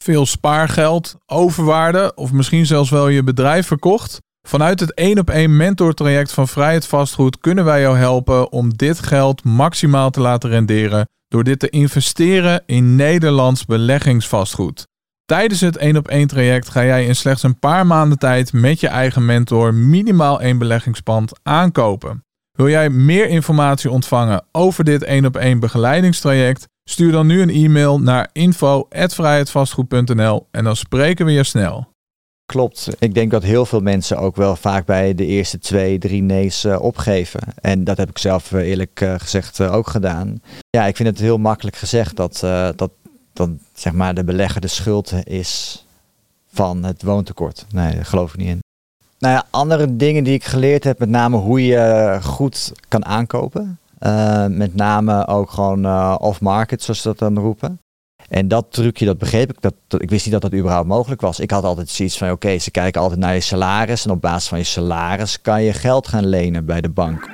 veel spaargeld, overwaarde of misschien zelfs wel je bedrijf verkocht? Vanuit het 1-op-1 mentortraject van Vrijheid Vastgoed kunnen wij jou helpen om dit geld maximaal te laten renderen door dit te investeren in Nederlands beleggingsvastgoed. Tijdens het 1-op-1 traject ga jij in slechts een paar maanden tijd met je eigen mentor minimaal 1 beleggingspand aankopen. Wil jij meer informatie ontvangen over dit 1-op-1 begeleidingstraject? Stuur dan nu een e-mail naar info@vrijheidvastgoed.nl en dan spreken we je snel. Klopt. Ik denk dat heel veel mensen ook wel vaak bij de eerste 2-3 nee's opgeven. En dat heb ik zelf eerlijk gezegd ook gedaan. Ja, ik vind het heel makkelijk gezegd dat zeg maar de belegger de schuld is van het woontekort. Nee, daar geloof ik niet in. Nou ja, andere dingen die ik geleerd heb, met name hoe je goed kan aankopen. Met name ook gewoon off-market, zoals ze dat dan roepen. En dat trucje, dat begreep ik. Ik wist niet dat dat überhaupt mogelijk was. Ik had altijd zoiets van, oké, ze kijken altijd naar je salaris. En op basis van je salaris kan je geld gaan lenen bij de bank.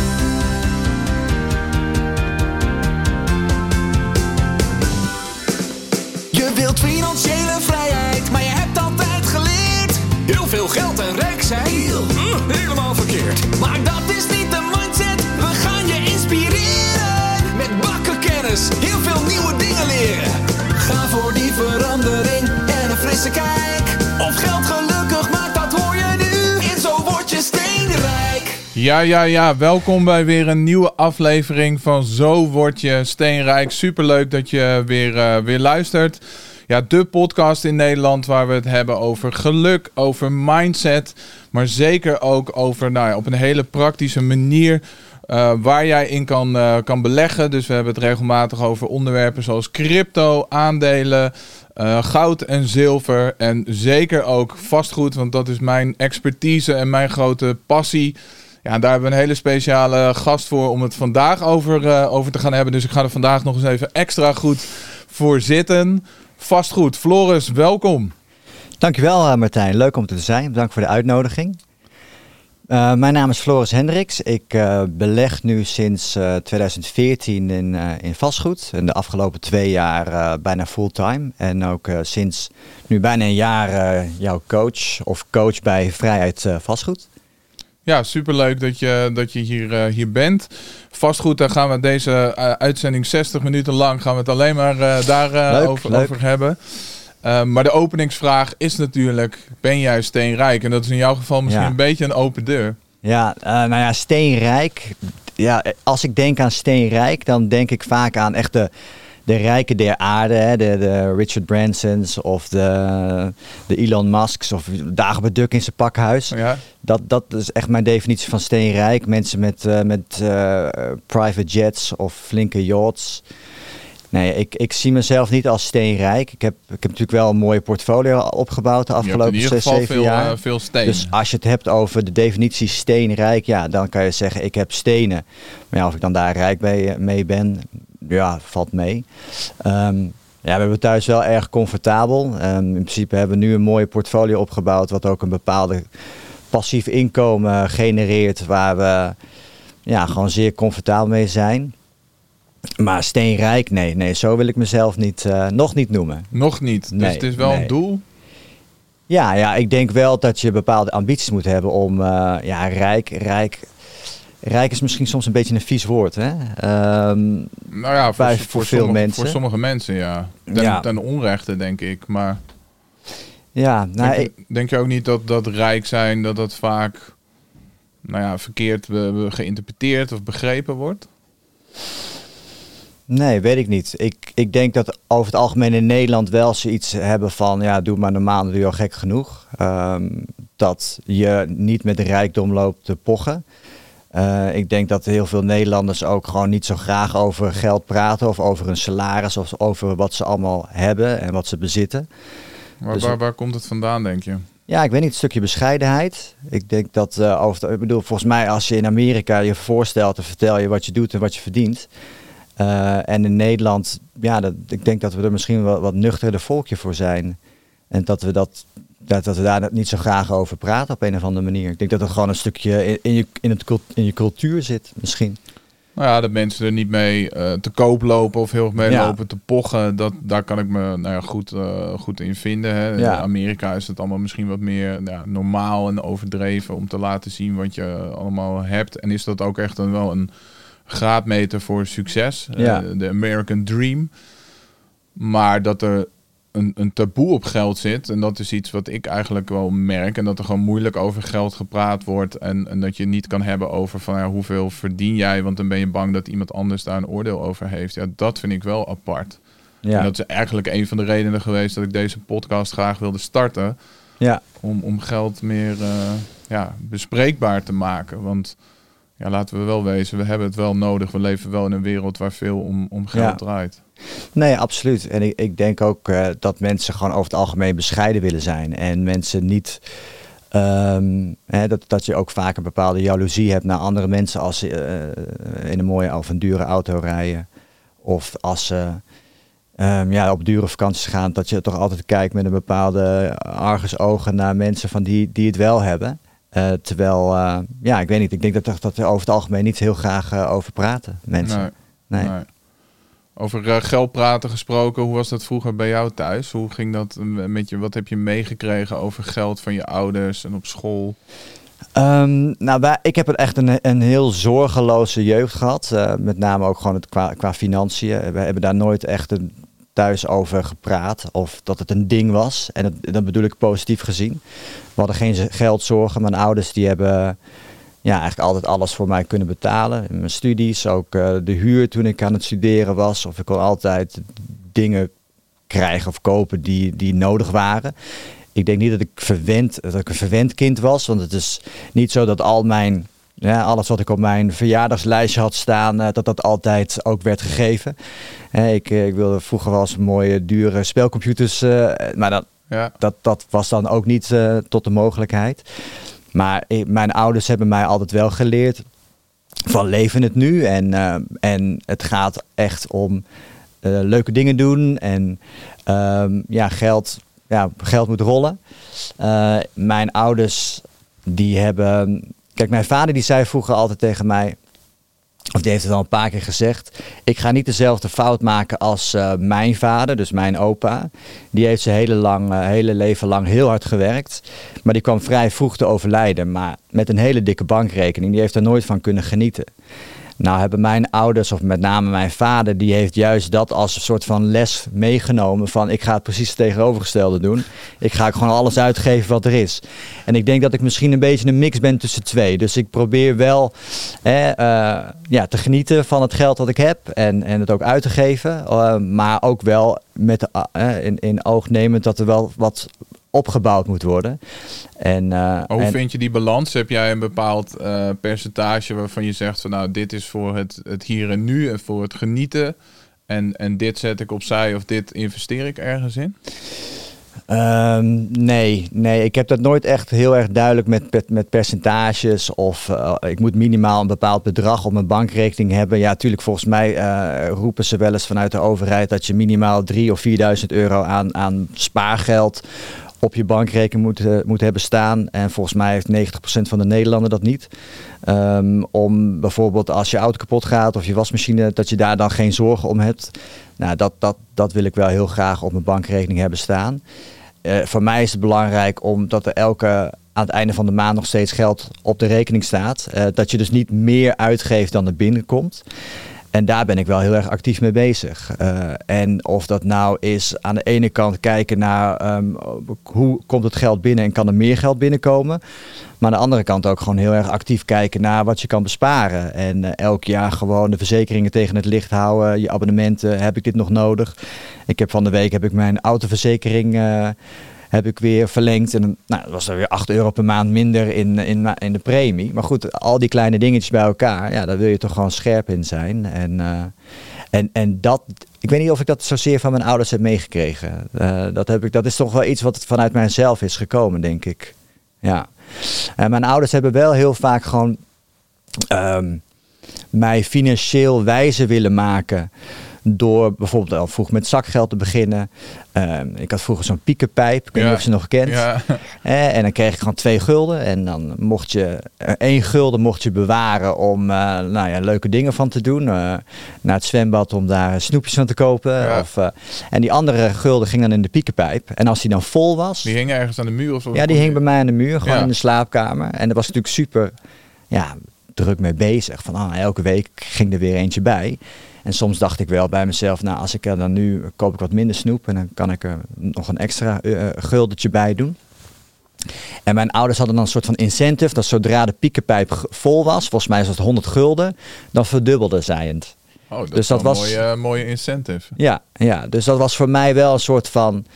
Je wilt financiële vrijheid, maar je hebt altijd geleerd. Heel veel geld en rijk zijn, helemaal verkeerd. Maar dat is niet de mindset, we gaan je inspireren. Met bakken kennis, heel veel nieuwe dingen leren. Ga voor die verandering en een frisse kijk. Of geld gelukkig maakt, dat hoor je nu. En zo word je steenrijk. Ja, welkom bij weer een nieuwe aflevering van Zo Word Je Steenrijk. Superleuk dat je weer luistert. Ja, de podcast in Nederland waar we het hebben over geluk, over mindset, maar zeker ook over op een hele praktische manier waar jij in kan beleggen. Dus we hebben het regelmatig over onderwerpen zoals crypto, aandelen, goud en zilver en zeker ook vastgoed, want dat is mijn expertise en mijn grote passie. Ja, daar hebben we een hele speciale gast voor om het vandaag over te gaan hebben. Dus ik ga er vandaag nog eens even extra goed voor zitten. Vastgoed. Floris, welkom. Dankjewel Martijn, leuk om te zijn. Bedankt voor de uitnodiging. Mijn naam is Floris Hendricks. Ik beleg nu sinds 2014 in vastgoed. En de afgelopen 2 jaar bijna fulltime. En ook sinds nu bijna een jaar jouw coach bij Vrijheid Vastgoed. Ja, superleuk dat je hier bent. Vastgoed, daar gaan we deze uitzending 60 minuten lang gaan we het alleen maar over hebben. Maar de openingsvraag is natuurlijk, ben jij steenrijk? En dat is in jouw geval misschien een beetje een open deur. Ja, steenrijk. Ja, als ik denk aan steenrijk, dan denk ik vaak aan echt de rijken der aarde, hè? De Richard Bransons of de Elon Musks of Dagobert Duck in zijn pakhuis. Ja. Dat is echt mijn definitie van steenrijk. Mensen met private jets of flinke yachts. Nee, ik zie mezelf niet als steenrijk. Ik heb natuurlijk wel een mooie portfolio opgebouwd de afgelopen 6-7 jaar. Veel steen. Dus als je het hebt over de definitie steenrijk, ja, dan kan je zeggen ik heb stenen. Maar ja, of ik dan daar rijk mee ben, ja, valt mee. We hebben thuis wel erg comfortabel. In principe hebben we nu een mooie portfolio opgebouwd wat ook een bepaalde passief inkomen genereert waar we gewoon zeer comfortabel mee zijn. Maar steenrijk, nee, zo wil ik mezelf nog niet noemen. Nog niet, dus het is wel een doel? Ja, ik denk wel dat je bepaalde ambities moet hebben om rijk is misschien soms een beetje een vies woord, hè? Voor veel mensen. Voor sommige mensen, ja. Ten onrechte, denk ik. Maar denk je ook niet dat rijk zijn, dat vaak verkeerd geïnterpreteerd of begrepen wordt? Nee, weet ik niet. Ik denk dat over het algemeen in Nederland wel zoiets hebben van, doe maar normaal, dan doe je al gek genoeg. Dat je niet met de rijkdom loopt te pochen. Ik denk dat heel veel Nederlanders ook gewoon niet zo graag over geld praten of over hun salaris of over wat ze allemaal hebben en wat ze bezitten. Waar komt het vandaan, denk je? Ja, ik weet niet, een stukje bescheidenheid. Ik denk dat, volgens mij als je in Amerika je voorstelt, dan vertel je wat je doet en wat je verdient. En in Nederland, ik denk dat we er misschien wel wat nuchterder volkje voor zijn. En dat we daar niet zo graag over praten op een of andere manier. Ik denk dat het gewoon een stukje in je cultuur zit, misschien. Nou ja, dat mensen er niet mee te koop lopen of heel erg mee lopen te pochen. Daar kan ik me goed in vinden. Hè. Ja. In Amerika is het allemaal misschien wat meer normaal en overdreven om te laten zien wat je allemaal hebt. En is dat ook echt wel een graadmeter voor succes. De American Dream. Maar dat er een taboe op geld zit. En dat is iets wat ik eigenlijk wel merk. En dat er gewoon moeilijk over geld gepraat wordt. En dat je niet kan hebben over van hoeveel verdien jij. Want dan ben je bang dat iemand anders daar een oordeel over heeft. Ja, dat vind ik wel apart. Ja. En dat is eigenlijk een van de redenen geweest dat ik deze podcast graag wilde starten. Ja. Om geld meer bespreekbaar te maken. Want laten we wel wezen, we hebben het wel nodig. We leven wel in een wereld waar veel om geld draait. Nee, absoluut. En ik denk ook dat mensen gewoon over het algemeen bescheiden willen zijn. En mensen niet... dat je ook vaak een bepaalde jaloezie hebt naar andere mensen als ze in een mooie of een dure auto rijden. Of als ze op dure vakanties gaan. Dat je toch altijd kijkt met een bepaalde argusogen naar mensen van die het wel hebben. Terwijl, ik weet niet. Ik denk dat er over het algemeen niet heel graag over praten, mensen. Nee. Over geld praten gesproken, hoe was dat vroeger bij jou thuis? Hoe ging dat met je? Wat heb je meegekregen over geld van je ouders en op school? Ik heb echt een heel zorgeloze jeugd gehad. Met name ook gewoon qua financiën. We hebben daar nooit echt thuis over gepraat of dat het een ding was. En dat bedoel ik positief gezien. We hadden geen geldzorgen. Mijn ouders die hebben eigenlijk altijd alles voor mij kunnen betalen. In mijn studies, ook de huur toen ik aan het studeren was. Of ik kon altijd dingen krijgen of kopen die nodig waren. Ik denk niet dat ik een verwend kind was. Want het is niet zo dat alles wat ik op mijn verjaardagslijstje had staan, dat altijd ook werd gegeven. Ik wilde vroeger wel eens mooie, dure spelcomputers. Maar dat was dan ook niet tot de mogelijkheid. Maar mijn ouders hebben mij altijd wel geleerd van leven het nu. En het gaat echt om leuke dingen doen. En geld moet rollen. Mijn ouders die hebben... Kijk, mijn vader die zei vroeger altijd tegen mij... Of die heeft het al een paar keer gezegd. Ik ga niet dezelfde fout maken als mijn vader, dus mijn opa. Die heeft zijn hele leven lang heel hard gewerkt. Maar die kwam vrij vroeg te overlijden. Maar met een hele dikke bankrekening. Die heeft er nooit van kunnen genieten. Nou hebben mijn ouders, of met name mijn vader... die heeft juist dat als een soort van les meegenomen... van ik ga het precies het tegenovergestelde doen. Ik ga gewoon alles uitgeven wat er is. En ik denk dat ik misschien een beetje een mix ben tussen twee. Dus ik probeer wel te genieten van het geld dat ik heb... en het ook uit te geven. Maar ook wel met in oog nemend dat er wel wat opgebouwd moet worden. Hoe vind je die balans? Heb jij een bepaald percentage waarvan je zegt van dit is voor het hier en nu en voor het genieten en dit zet ik opzij of dit investeer ik ergens in? Nee, ik heb dat nooit echt heel erg duidelijk met percentages of ik moet minimaal een bepaald bedrag op mijn bankrekening hebben. Ja, natuurlijk volgens mij roepen ze wel eens vanuit de overheid dat je minimaal 3.000 of 4.000 euro aan spaargeld op je bankrekening moet hebben staan. En volgens mij heeft 90% van de Nederlanden dat niet. Om bijvoorbeeld als je auto kapot gaat of je wasmachine, dat je daar dan geen zorgen om hebt. Nou, dat wil ik wel heel graag op mijn bankrekening hebben staan. Voor mij is het belangrijk omdat er aan het einde van de maand nog steeds geld op de rekening staat. Dat je dus niet meer uitgeeft dan er binnenkomt. En daar ben ik wel heel erg actief mee bezig. En of dat nou is aan de ene kant kijken naar hoe komt het geld binnen en kan er meer geld binnenkomen. Maar aan de andere kant ook gewoon heel erg actief kijken naar wat je kan besparen. En elk jaar gewoon de verzekeringen tegen het licht houden. Je abonnementen, heb ik dit nog nodig? Van de week mijn autoverzekering heb ik weer verlengd. En dat was er weer €8 per maand minder in de premie. Maar goed, al die kleine dingetjes bij elkaar, daar wil je toch gewoon scherp in zijn. En dat, ik weet niet of ik dat zozeer van mijn ouders heb meegekregen. Dat is toch wel iets wat vanuit mijzelf is gekomen, denk ik. Ja. En mijn ouders hebben wel heel vaak gewoon mij financieel wijzer willen maken Door bijvoorbeeld al vroeg met zakgeld te beginnen. Ik had vroeger zo'n piekenpijp. Ik weet niet of je nog kent. Ja. En dan kreeg ik gewoon 2 gulden. En dan mocht je 1 gulden mocht je bewaren om leuke dingen van te doen. Naar het zwembad om daar snoepjes van te kopen. Ja. En die andere gulden ging dan in de piekenpijp. En als die dan vol was... Die hing ergens aan de muur? Of ja, die hing bij mij aan de muur. Gewoon in de slaapkamer. En dat was natuurlijk super druk mee bezig. Van elke week ging er weer eentje bij. En soms dacht ik wel bij mezelf, nou als ik er dan nu koop ik wat minder snoep en dan kan ik er nog een extra guldetje bij doen. En mijn ouders hadden dan een soort van incentive dat zodra de piekenpijp vol was, volgens mij was het 100 gulden, dan verdubbelde zij het. Oh, dat dus dat was een mooie incentive. Ja, dus dat was voor mij wel een soort van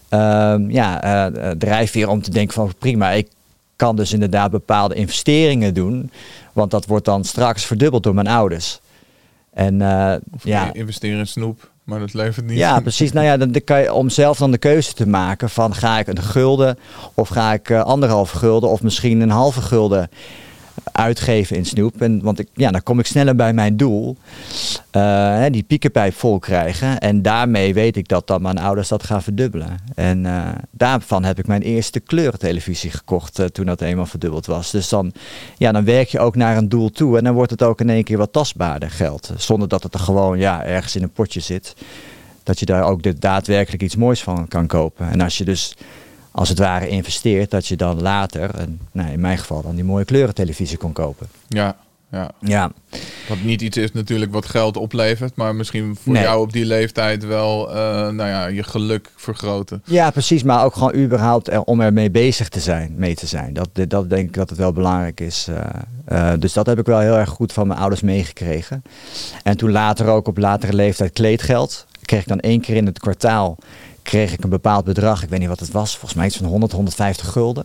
drijfveer om te denken van prima, ik kan dus inderdaad bepaalde investeringen doen, want dat wordt dan straks verdubbeld door mijn ouders. En investeren in snoep, maar dat levert niet. Ja, precies. Nou ja, dan kan je om zelf dan de keuze te maken van ga ik een gulden of ga ik 1,5 gulden of misschien een halve gulden uitgeven in snoep. Want dan kom ik sneller bij mijn doel. Die piekenpijp vol krijgen. En daarmee weet ik dat dan mijn ouders dat gaan verdubbelen. En daarvan heb ik mijn eerste kleurentelevisie gekocht toen dat eenmaal verdubbeld was. Dus dan werk je ook naar een doel toe. En dan wordt het ook in één keer wat tastbaarder geld. Zonder dat het er gewoon ergens in een potje zit. Dat je daar ook daadwerkelijk iets moois van kan kopen. En als je dus als het ware investeert, dat je dan later, in mijn geval dan die mooie kleurentelevisie kon kopen. Ja. Wat niet iets is natuurlijk wat geld oplevert, maar misschien voor jou op die leeftijd wel je geluk vergroten. Ja, precies, maar ook gewoon überhaupt om ermee bezig te zijn, Dat denk ik dat het wel belangrijk is. Dus dat heb ik wel heel erg goed van mijn ouders meegekregen. En toen later ook op latere leeftijd kleedgeld. Kreeg ik dan 1 keer in het kwartaal kreeg ik een bepaald bedrag. Ik weet niet wat het was. Volgens mij iets van 150 gulden.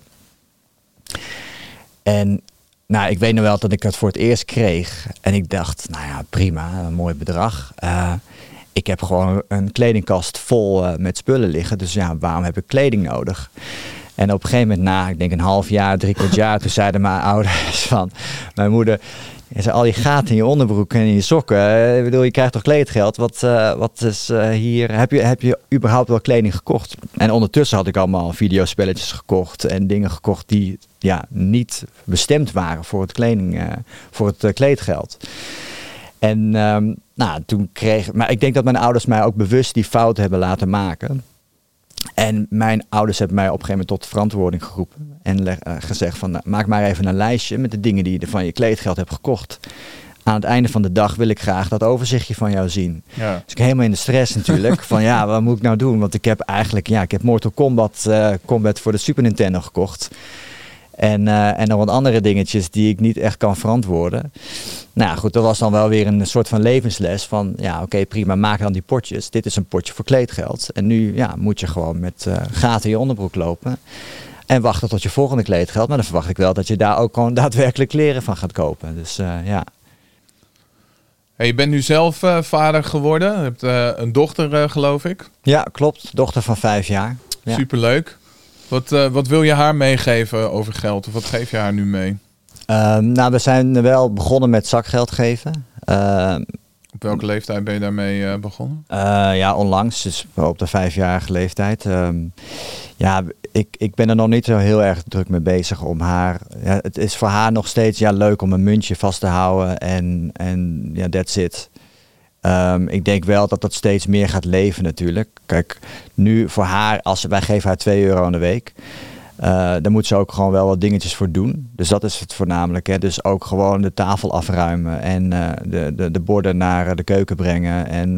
En ik weet nog wel dat ik het voor het eerst kreeg. En ik dacht, prima, een mooi bedrag. Ik heb gewoon een kledingkast vol met spullen liggen. Dus waarom heb ik kleding nodig? En op een gegeven moment, ik denk een half jaar, 3/4 jaar, toen zeiden mijn ouders van mijn moeder. Je zei, al die gaten in je onderbroek en in je sokken. Ik bedoel, je krijgt toch kleedgeld? Wat is hier? Heb je überhaupt wel kleding gekocht? En ondertussen had ik allemaal videospelletjes gekocht en dingen gekocht die niet bestemd waren voor het kleedgeld. En toen maar ik denk dat mijn ouders mij ook bewust die fout hebben laten maken. En mijn ouders hebben mij op een gegeven moment tot verantwoording geroepen. En gezegd van, maak maar even een lijstje met de dingen die je van je kleedgeld hebt gekocht. Aan het einde van de dag wil ik graag dat overzichtje van jou zien. Ja. Dus ik helemaal in de stress natuurlijk. Van wat moet ik nou doen? Want ik heb eigenlijk, ik heb Mortal Kombat voor de Super Nintendo gekocht. En nog wat andere dingetjes die ik niet echt kan verantwoorden. Nou goed, dat was dan wel weer een soort van levensles van oké, prima, maak dan die potjes. Dit is een potje voor kleedgeld. En nu moet je gewoon met gaten in je onderbroek lopen. En wachten tot je volgende kleedgeld. Maar dan verwacht ik wel dat je daar ook gewoon daadwerkelijk kleren van gaat kopen. Dus Hey, je bent nu zelf vader geworden. Je hebt een dochter, geloof ik. Ja, klopt. Dochter van 5 jaar. Ja. Superleuk. Wat wil je haar meegeven over geld? Of wat geef je haar nu mee? We zijn wel begonnen met zakgeld geven. Op welke leeftijd ben je daarmee begonnen? Onlangs, dus op de 5-jarige leeftijd. Ik ben er nog niet zo heel erg druk mee bezig om haar. Ja, het is voor haar nog steeds leuk om een muntje vast te houden en that's it. Ik denk wel dat dat steeds meer gaat leven natuurlijk. Kijk, nu voor haar, wij geven haar €2 aan de week. Daar moet ze ook gewoon wel wat dingetjes voor doen. Dus dat is het voornamelijk. Hè. Dus ook gewoon de tafel afruimen en de borden naar de keuken brengen en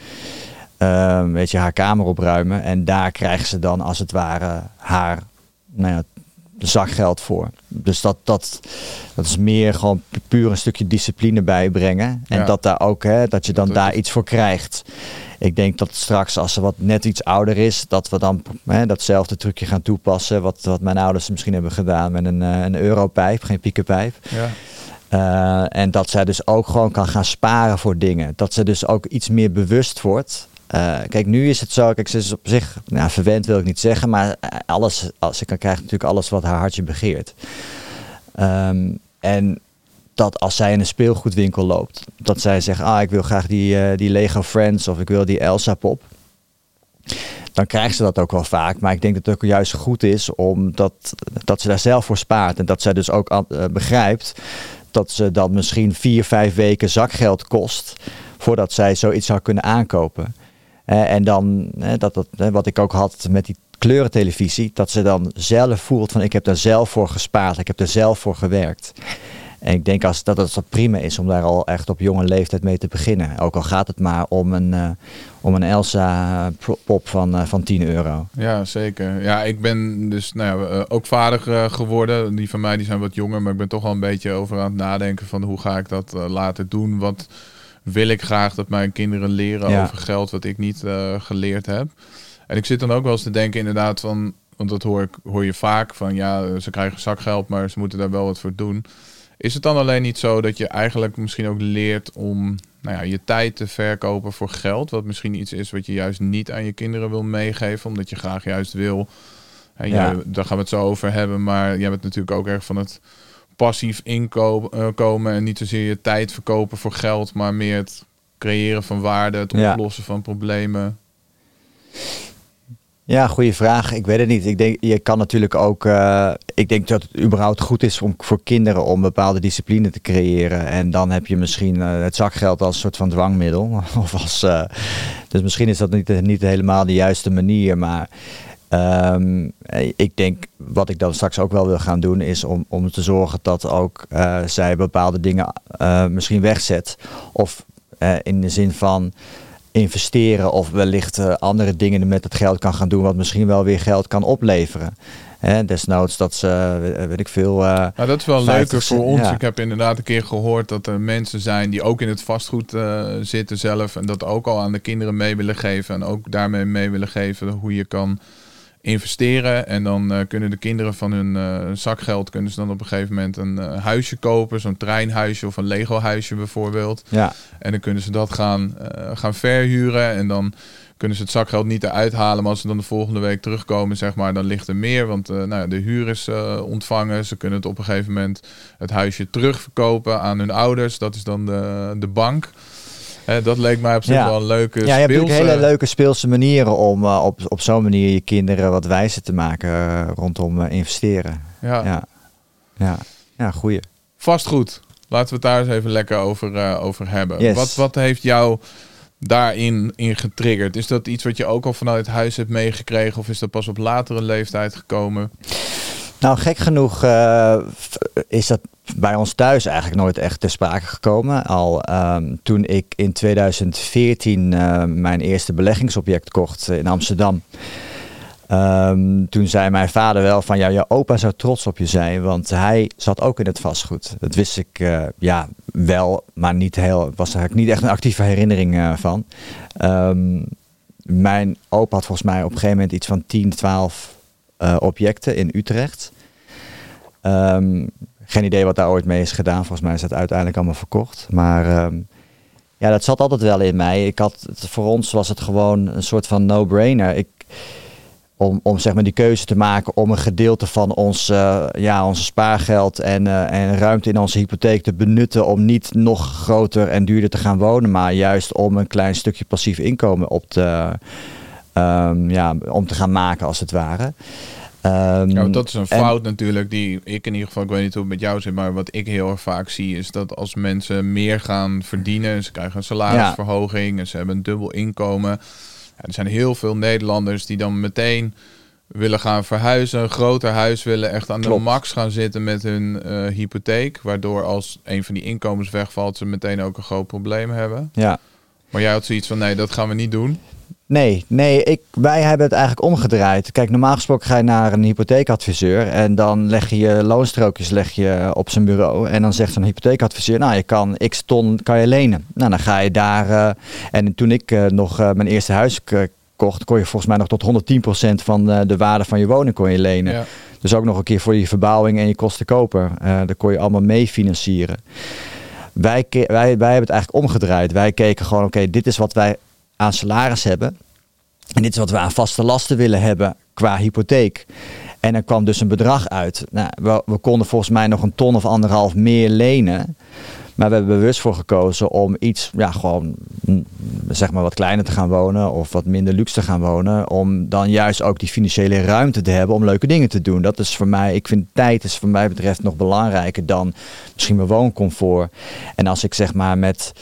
haar kamer opruimen. En daar krijgen ze dan als het ware haar zakgeld voor. Dus dat is meer gewoon puur een stukje discipline bijbrengen. En dat daar ook, dat je dan daar iets voor krijgt. Ik denk dat straks, als ze net iets ouder is, dat we dan datzelfde trucje gaan toepassen. Wat mijn ouders misschien hebben gedaan met een europijp, geen piekenpijp. Ja. En dat zij dus ook gewoon kan gaan sparen voor dingen. Dat ze dus ook iets meer bewust wordt. Kijk, nu is het zo, ze is op zich, verwend wil ik niet zeggen, maar ze krijgt natuurlijk alles wat haar hartje begeert. En dat als zij in een speelgoedwinkel loopt, dat zij zegt, ik wil graag die Lego Friends of ik wil die Elsa pop. Dan krijgt ze dat ook wel vaak. Maar ik denk dat het ook juist goed is omdat dat ze daar zelf voor spaart. En dat zij dus ook begrijpt dat ze dan misschien 4-5 weken zakgeld kost voordat zij zoiets zou kunnen aankopen. En dan, wat ik ook had met die kleurentelevisie, dat ze dan zelf voelt van ik heb daar zelf voor gespaard, ik heb er zelf voor gewerkt. En ik denk dat het prima is om daar al echt op jonge leeftijd mee te beginnen. Ook al gaat het maar om een Elsa pop van €10. Ja, zeker. Ja, ik ben dus ook vader geworden. Die van mij die zijn wat jonger, maar ik ben toch al een beetje over aan het nadenken van hoe ga ik dat laten doen. Wat wil ik graag dat mijn kinderen leren over geld wat ik niet geleerd heb. En ik zit dan ook wel eens te denken inderdaad van, want dat hoor je vaak van ze krijgen zakgeld, maar ze moeten daar wel wat voor doen. Is het dan alleen niet zo dat je eigenlijk misschien ook leert om je tijd te verkopen voor geld? Wat misschien iets is wat je juist niet aan je kinderen wil meegeven. Omdat je graag juist wil. Daar gaan we het zo over hebben. Maar jij bent natuurlijk ook erg van het passief inkomen. En niet zozeer je tijd verkopen voor geld. Maar meer het creëren van waarde. Het oplossen van problemen. Ja, goede vraag. Ik weet het niet. Ik denk, je kan natuurlijk ook. Ik denk dat het überhaupt goed is voor kinderen om bepaalde discipline te creëren. En dan heb je misschien het zakgeld als een soort van dwangmiddel. Dus misschien is dat niet helemaal de juiste manier. Maar ik denk wat ik dan straks ook wel wil gaan doen is om te zorgen dat ook zij bepaalde dingen misschien wegzet. Of in de zin van investeren of wellicht andere dingen met het geld kan gaan doen wat misschien wel weer geld kan opleveren. Desnoods dat ze, weet ik veel... dat is wel leuker voor ons. Ja. Ik heb inderdaad een keer gehoord dat er mensen zijn die ook in het vastgoed zitten zelf en dat ook al aan de kinderen mee willen geven en ook daarmee mee willen geven hoe je kan investeren. En dan kunnen de kinderen van hun zakgeld kunnen ze dan op een gegeven moment een huisje kopen. Zo'n treinhuisje of een Lego huisje bijvoorbeeld. Ja. En dan kunnen ze dat gaan verhuren. En dan kunnen ze het zakgeld niet eruit halen. Maar als ze dan de volgende week terugkomen, zeg maar, dan ligt er meer. Want de huur is ontvangen. Ze kunnen het op een gegeven moment het huisje terugverkopen aan hun ouders. Dat is dan de bank. Dat leek mij op zich wel een leuke speelse... Ja, je hebt natuurlijk hele leuke speelse manieren om op zo'n manier je kinderen wat wijzer te maken rondom investeren. Ja, goeie. Vastgoed. Laten we het daar eens even lekker over hebben. Yes. Wat heeft jou daarin getriggerd? Is dat iets wat je ook al vanuit huis hebt meegekregen of is dat pas op latere leeftijd gekomen? Nou, gek genoeg is dat bij ons thuis eigenlijk nooit echt ter sprake gekomen. Al toen ik in 2014 mijn eerste beleggingsobject kocht in Amsterdam. Toen zei mijn vader wel van, je opa zou trots op je zijn, want hij zat ook in het vastgoed. Dat wist ik wel, maar was eigenlijk niet echt een actieve herinnering van. Mijn opa had volgens mij op een gegeven moment iets van 10, 12 objecten in Utrecht. Geen idee wat daar ooit mee is gedaan. Volgens mij is dat uiteindelijk allemaal verkocht. Maar dat zat altijd wel in mij. Voor ons was het gewoon een soort van no-brainer. Om zeg maar die keuze te maken om een gedeelte van onze spaargeld en ruimte in onze hypotheek te benutten om niet nog groter en duurder te gaan wonen, maar juist om een klein stukje passief inkomen om te gaan maken als het ware. Dat is een fout natuurlijk die ik in ieder geval, ik weet niet hoe het met jou zit, maar wat ik heel erg vaak zie is dat als mensen meer gaan verdienen, ze krijgen een salarisverhoging en ze hebben een dubbel inkomen. Er zijn heel veel Nederlanders die dan meteen willen gaan verhuizen, een groter huis willen, echt aan de max gaan zitten met hun hypotheek. Waardoor als een van die inkomens wegvalt, ze meteen ook een groot probleem hebben. Ja. Maar jij had zoiets van, nee, dat gaan we niet doen. Nee, wij hebben het eigenlijk omgedraaid. Kijk, normaal gesproken ga je naar een hypotheekadviseur en dan leg je je loonstrookjes op zijn bureau. En dan zegt zo'n hypotheekadviseur, je kan x ton kan je lenen. Nou, dan ga je daar... en toen ik nog mijn eerste huis kocht, kon je volgens mij nog tot 110% van de waarde van je woning kon je lenen. Ja. Dus ook nog een keer voor je verbouwing en je kosten koper. Daar kon je allemaal mee financieren. Wij hebben het eigenlijk omgedraaid. Wij keken gewoon, oké, dit is wat wij aan salaris hebben. En dit is wat we aan vaste lasten willen hebben qua hypotheek. En er kwam dus een bedrag uit. Nou, we konden volgens mij nog 1 ton of 1,5 meer lenen. Maar we hebben bewust voor gekozen om iets, gewoon zeg maar wat kleiner te gaan wonen of wat minder luxe te gaan wonen. Om dan juist ook die financiële ruimte te hebben om leuke dingen te doen. Dat is voor mij, ik vind tijd is voor mij betreft nog belangrijker dan misschien mijn wooncomfort. En als ik zeg maar met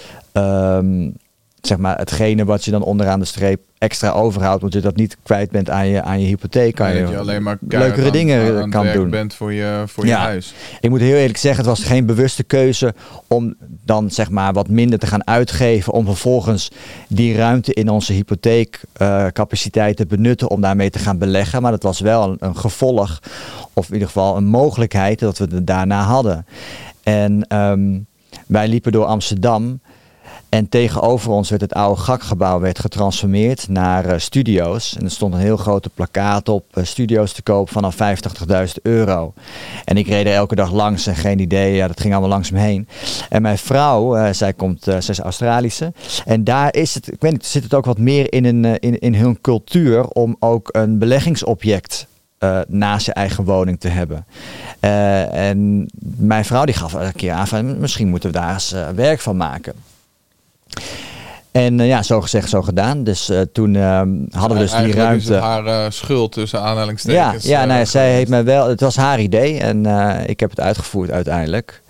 hetgene wat je dan onderaan de streep extra overhoudt, omdat je dat niet kwijt bent aan je hypotheek, kan je alleen maar leukere dingen kan doen. Bent voor je huis. Ik moet heel eerlijk zeggen, het was geen bewuste keuze om dan zeg maar wat minder te gaan uitgeven, om vervolgens die ruimte in onze hypotheekcapaciteit te benutten om daarmee te gaan beleggen. Maar dat was wel een gevolg, of in ieder geval een mogelijkheid dat we het daarna hadden. En wij liepen door Amsterdam. En tegenover ons werd het oude GAK-gebouw getransformeerd naar studio's. En er stond een heel grote plakkaat op, studio's te koop vanaf €85.000. En ik reed er elke dag langs en geen idee, dat ging allemaal langs me heen. En mijn vrouw, zij is Australische. En daar is het, ik weet niet, zit het ook wat meer in hun cultuur om ook een beleggingsobject naast je eigen woning te hebben. En mijn vrouw die gaf een keer aan van misschien moeten we daar eens werk van maken. En zo gezegd, zo gedaan. Dus toen hadden we dus die ruimte. Is het haar schuld tussen aanhalingstekens. Zij heeft mij wel. Het was haar idee en ik heb het uitgevoerd uiteindelijk.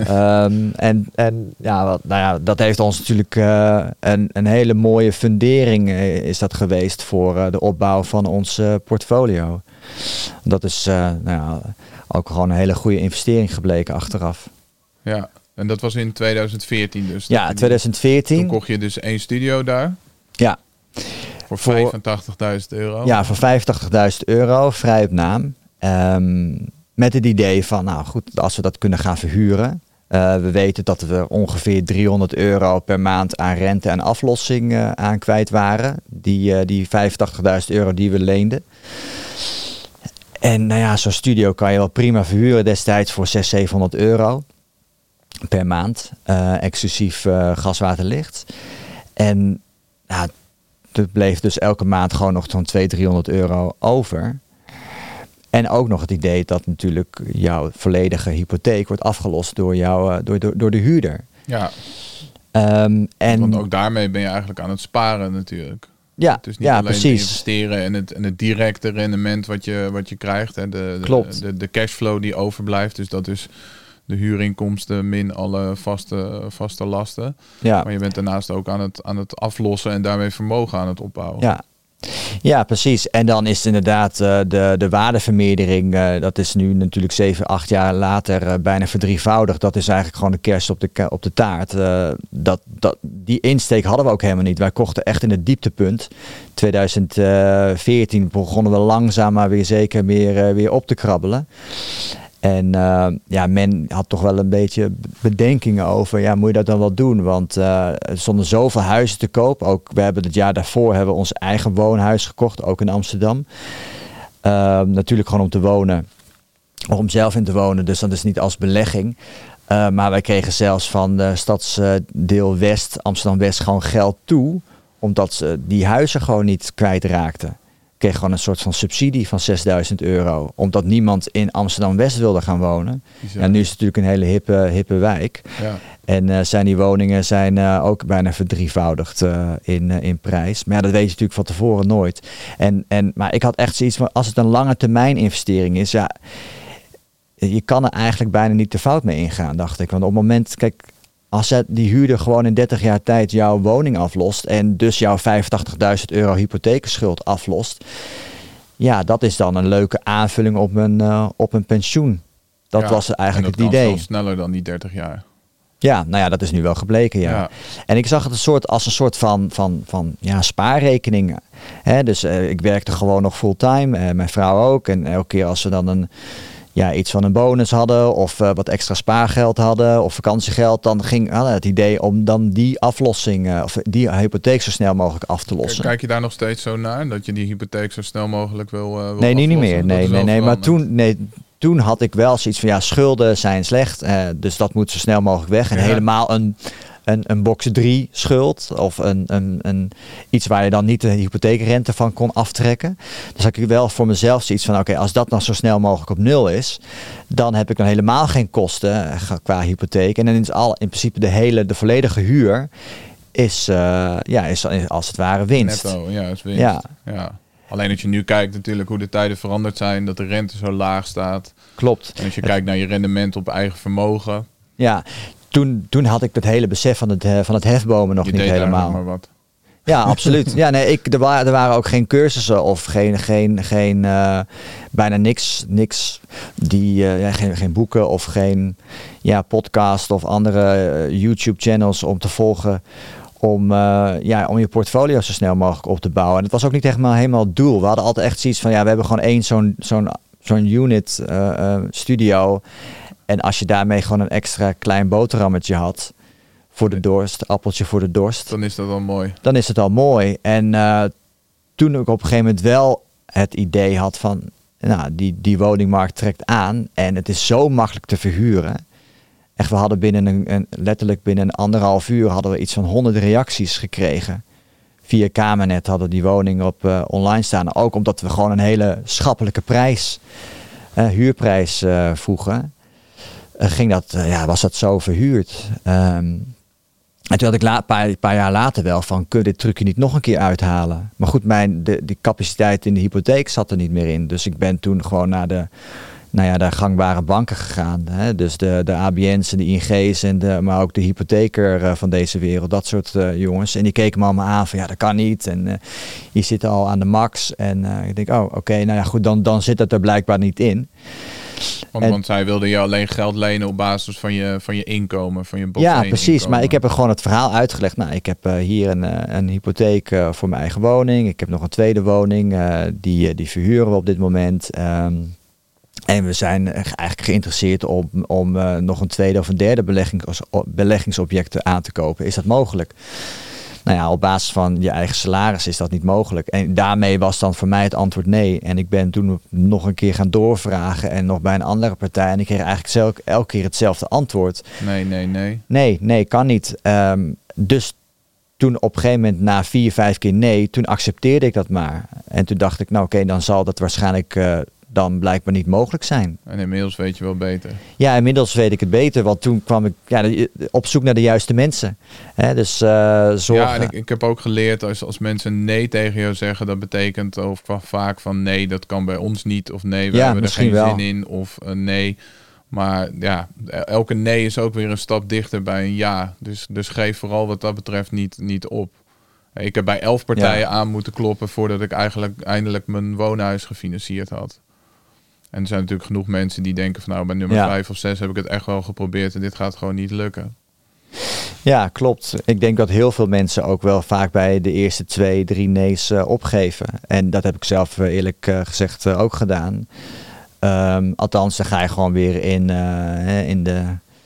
Dat heeft ons natuurlijk een hele mooie fundering is dat geweest voor de opbouw van ons portfolio. Dat is ook gewoon een hele goede investering gebleken achteraf. Ja. En dat was in 2014 dus? Ja, 2014. Toen kocht je dus 1 studio daar? Ja. Voor €85.000? Ja, voor €85.000, vrij op naam. Met het idee van, nou goed, als we dat kunnen gaan verhuren. We weten dat we ongeveer €300 per maand aan rente en aflossing aan kwijt waren. Die €85.000 die we leenden. En zo'n studio kan je wel prima verhuren destijds voor €600-700 per maand, exclusief gas, water, licht. En er bleef dus elke maand gewoon nog zo'n €200-300 over. En ook nog het idee dat natuurlijk jouw volledige hypotheek wordt afgelost door de huurder. Ja. Want ook daarmee ben je eigenlijk aan het sparen natuurlijk. Ja, dus niet alleen precies. Te investeren en het directe rendement wat je krijgt. Hè, de cashflow die overblijft. Dus dat is de huurinkomsten min alle vaste lasten. Ja. Maar je bent daarnaast ook aan het aflossen en daarmee vermogen aan het opbouwen. Ja, precies. En dan is inderdaad de waardevermeerdering, dat is nu natuurlijk 7-8 jaar later bijna verdrievoudigd. Dat is eigenlijk gewoon de kerst op de taart. Die insteek hadden we ook helemaal niet. Wij kochten echt in het dieptepunt. 2014 begonnen we langzaam maar weer zeker weer op te krabbelen. En men had toch wel een beetje bedenkingen over, moet je dat dan wel doen? Want er stonden zoveel huizen te koop. Ook we hebben het jaar daarvoor ons eigen woonhuis gekocht, ook in Amsterdam. Natuurlijk gewoon om te wonen, om zelf in te wonen. Dus dat is niet als belegging. Maar wij kregen zelfs van de stadsdeel West, Amsterdam-West, gewoon geld toe. Omdat ze die huizen gewoon niet kwijtraakten. Kreeg gewoon een soort van subsidie van €6.000. Omdat niemand in Amsterdam-West wilde gaan wonen. En nu is het natuurlijk een hele hippe wijk. Ja. En zijn die woningen ook bijna verdrievoudigd in prijs. Maar dat weet je natuurlijk van tevoren nooit. Maar ik had echt zoiets van, als het een lange termijn investering is, je kan er eigenlijk bijna niet te fout mee ingaan, dacht ik. Want op het moment, kijk, als die huurder gewoon in 30 jaar tijd jouw woning aflost en dus jouw €85.000 hypotheekschuld aflost, dat is dan een leuke aanvulling op een pensioen. Dat was eigenlijk het idee. En dat kan sneller dan die 30 jaar. Ja, dat is nu wel gebleken, ja. En ik zag het als een soort van spaarrekening. Dus ik werkte gewoon nog fulltime, mijn vrouw ook. En elke keer als we dan iets van een bonus hadden of wat extra spaargeld hadden of vakantiegeld, dan ging het idee om dan die aflossing of die hypotheek zo snel mogelijk af te lossen. Kijk je daar nog steeds zo naar, dat je die hypotheek zo snel mogelijk wil Nee, nu niet meer. Nee, maar toen had ik wel zoiets van schulden zijn slecht, dus dat moet zo snel mogelijk weg. En helemaal een box 3 schuld of iets waar je dan niet de hypotheekrente van kon aftrekken. Dus had ik wel voor mezelf zoiets van oké, als dat dan zo snel mogelijk op 0 is, dan heb ik dan helemaal geen kosten qua hypotheek. En dan is in principe de volledige huur is als het ware winst. Netto, ja, is winst. Ja. Alleen als je nu kijkt natuurlijk hoe de tijden veranderd zijn, dat de rente zo laag staat. Klopt. En als je kijkt naar je rendement op eigen vermogen. Ja, toen had ik dat hele besef van het hefbomen nog niet helemaal. Maar wat. Ja, absoluut. Ja, nee, er waren ook geen cursussen of geen bijna niks geen boeken of geen podcast of andere YouTube channels om te volgen om je portfolio zo snel mogelijk op te bouwen. En het was ook niet helemaal het doel. We hadden altijd echt zoiets van we hebben gewoon één zo'n unit studio. En als je daarmee gewoon een extra klein boterhammetje had voor de dorst, appeltje voor de dorst. Dan is dat al mooi. Dan is het al mooi. En toen ik op een gegeven moment wel het idee had van, die woningmarkt trekt aan en het is zo makkelijk te verhuren. Echt, we hadden letterlijk binnen 1,5 uur hadden we iets van 100 reacties gekregen. Via Kamernet hadden die woningen op online staan. Ook omdat we gewoon een hele schappelijke huurprijs vroegen. Was dat zo verhuurd. En toen had ik een paar jaar later wel van, kun je dit trucje niet nog een keer uithalen? Maar goed, die capaciteit in de hypotheek zat er niet meer in. Dus ik ben toen gewoon naar de gangbare banken gegaan. Hè? Dus de ABN's en de ING's maar ook de hypotheker van deze wereld. Dat soort jongens. En die keken me allemaal aan van dat kan niet. En je zit al aan de max. En ik denk, goed, dan zit het er blijkbaar niet in. Want zij wilden je alleen geld lenen op basis van je inkomen, van je Ja, precies. Inkomen. Maar ik heb er gewoon het verhaal uitgelegd. Ik heb hier een hypotheek voor mijn eigen woning. Ik heb nog een tweede woning. Die verhuren we op dit moment. En we zijn eigenlijk geïnteresseerd om nog een tweede of een derde beleggingsobject aan te kopen. Is dat mogelijk? Op basis van je eigen salaris is dat niet mogelijk. En daarmee was dan voor mij het antwoord nee. En ik ben toen nog een keer gaan doorvragen en nog bij een andere partij. En ik kreeg eigenlijk elke keer hetzelfde antwoord. Nee, kan niet. Dus toen op een gegeven moment na 4-5 keer nee, toen accepteerde ik dat maar. En toen dacht ik, dan zal dat waarschijnlijk dan blijkbaar niet mogelijk zijn. En inmiddels weet je wel beter. Ja, inmiddels weet ik het beter, want toen kwam ik op zoek naar de juiste mensen. Dus zorgen. Ja, en ik heb ook geleerd, als mensen nee tegen jou zeggen, dat betekent vaak van nee, dat kan bij ons niet, of nee, we hebben er geen zin in, of nee. Maar elke nee is ook weer een stap dichter bij een ja. Dus geef vooral wat dat betreft niet op. Ik heb bij 11 partijen aan moeten kloppen voordat ik eindelijk mijn woonhuis gefinancierd had. En er zijn natuurlijk genoeg mensen die denken van bij nummer 5 of 6 heb ik het echt wel geprobeerd en dit gaat gewoon niet lukken. Ja, klopt. Ik denk dat heel veel mensen ook wel vaak bij de eerste 2-3 nee's opgeven. En dat heb ik zelf eerlijk gezegd ook gedaan. Althans, dan ga je gewoon weer in de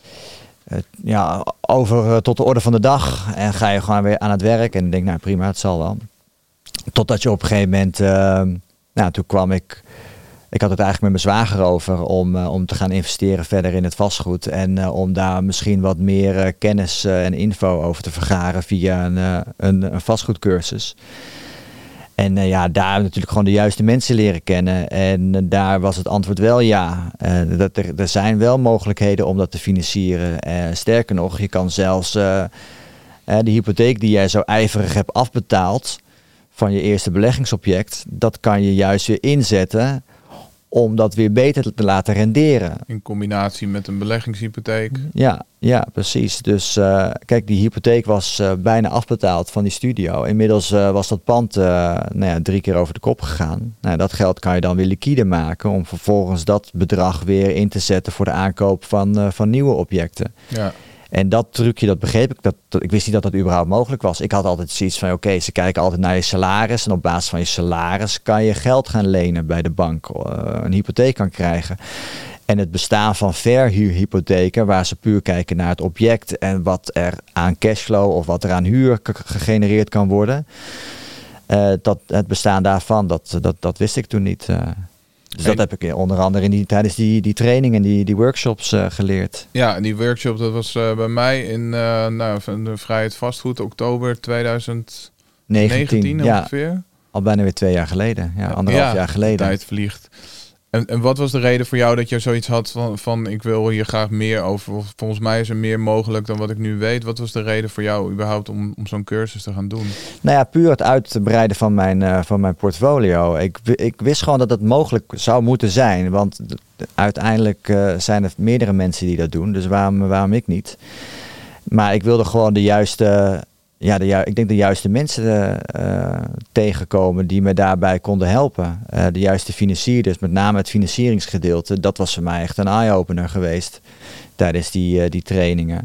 over tot de orde van de dag en ga je gewoon weer aan het werk en denk prima, het zal wel. Totdat je op een gegeven moment, toen kwam ik had het eigenlijk met mijn zwager over om te gaan investeren verder in het vastgoed en om daar misschien wat meer kennis en info over te vergaren via een vastgoedcursus. En daar natuurlijk gewoon de juiste mensen leren kennen. En daar was het antwoord wel ja. Er zijn wel mogelijkheden om dat te financieren. Sterker nog, je kan zelfs de hypotheek die jij zo ijverig hebt afbetaald van je eerste beleggingsobject, dat kan je juist weer inzetten om dat weer beter te laten renderen. In combinatie met een beleggingshypotheek. Ja, precies. Dus kijk, die hypotheek was bijna afbetaald van die studio. Inmiddels was dat pand 3 keer over de kop gegaan. Dat geld kan je dan weer liquide maken om vervolgens dat bedrag weer in te zetten voor de aankoop van nieuwe objecten. Ja. En dat trucje, dat begreep ik. Ik wist niet dat dat überhaupt mogelijk was. Ik had altijd zoiets van, ze kijken altijd naar je salaris. En op basis van je salaris kan je geld gaan lenen bij de bank. Een hypotheek kan krijgen. En het bestaan van verhuurhypotheken, waar ze puur kijken naar het object en wat er aan cashflow of wat er aan huur gegenereerd kan worden. Het bestaan daarvan, dat wist ik toen niet. Dus dat heb ik onder andere tijdens die trainingen, die workshops geleerd. Ja, en die workshop dat was bij mij in van de Vrijheid Vastgoed, oktober 2019 ongeveer. Al bijna weer 2 jaar geleden. Ja, 1,5 jaar geleden. De tijd vliegt. En wat was de reden voor jou dat je zoiets had van ik wil hier graag meer over? Volgens mij is er meer mogelijk dan wat ik nu weet. Wat was de reden voor jou überhaupt om zo'n cursus te gaan doen? Nou ja, puur het uitbreiden van mijn portfolio. Ik wist gewoon dat het mogelijk zou moeten zijn. Want uiteindelijk zijn er meerdere mensen die dat doen. Dus waarom ik niet? Maar ik wilde gewoon de juiste mensen tegenkomen die me daarbij konden helpen. De juiste financierders, met name het financieringsgedeelte. Dat was voor mij echt een eye-opener geweest tijdens die trainingen.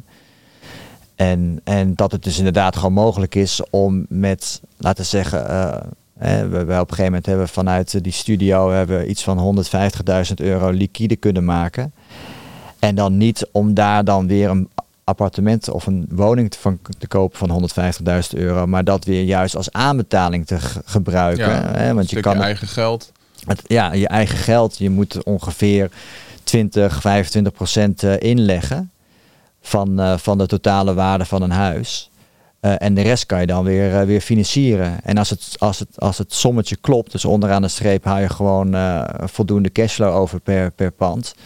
En dat het dus inderdaad gewoon mogelijk is om met, laten we zeggen, we op een gegeven moment hebben vanuit die studio iets van €150.000 liquide kunnen maken. En dan niet om daar dan weer een appartement of een woning te kopen van €150.000, maar dat weer juist als aanbetaling te gebruiken. Ja, want je kan eigen geld. Je eigen geld. Je moet ongeveer 20-25% inleggen van de totale waarde van een huis. En de rest kan je dan weer financieren. En als het sommetje klopt, dus onderaan de streep hou je gewoon voldoende cashflow over per pand.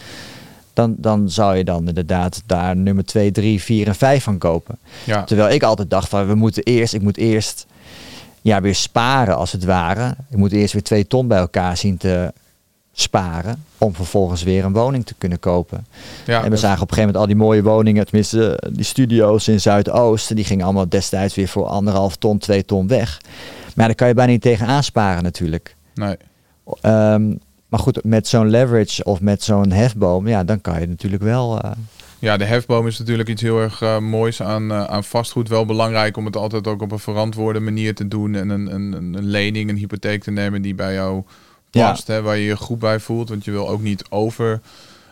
Dan zou je dan inderdaad daar nummer 2, 3, 4 en 5 van kopen. Ja. Terwijl ik altijd dacht van ik moet eerst weer sparen als het ware. Ik moet eerst weer 2 ton bij elkaar zien te sparen om vervolgens weer een woning te kunnen kopen. Ja, en we zagen op een gegeven moment al die mooie woningen, tenminste die studio's in Zuidoost, die gingen allemaal destijds weer voor 1,5 ton, 2 ton weg. Maar daar kan je bijna niet tegen aansparen natuurlijk. Nee. Maar goed, met zo'n leverage of met zo'n hefboom, dan kan je natuurlijk wel. Ja, de hefboom is natuurlijk iets heel erg moois aan vastgoed. Wel belangrijk om het altijd ook op een verantwoorde manier te doen. En een lening, een hypotheek te nemen die bij jou past. Hè, waar je je goed bij voelt. Want je wil ook niet over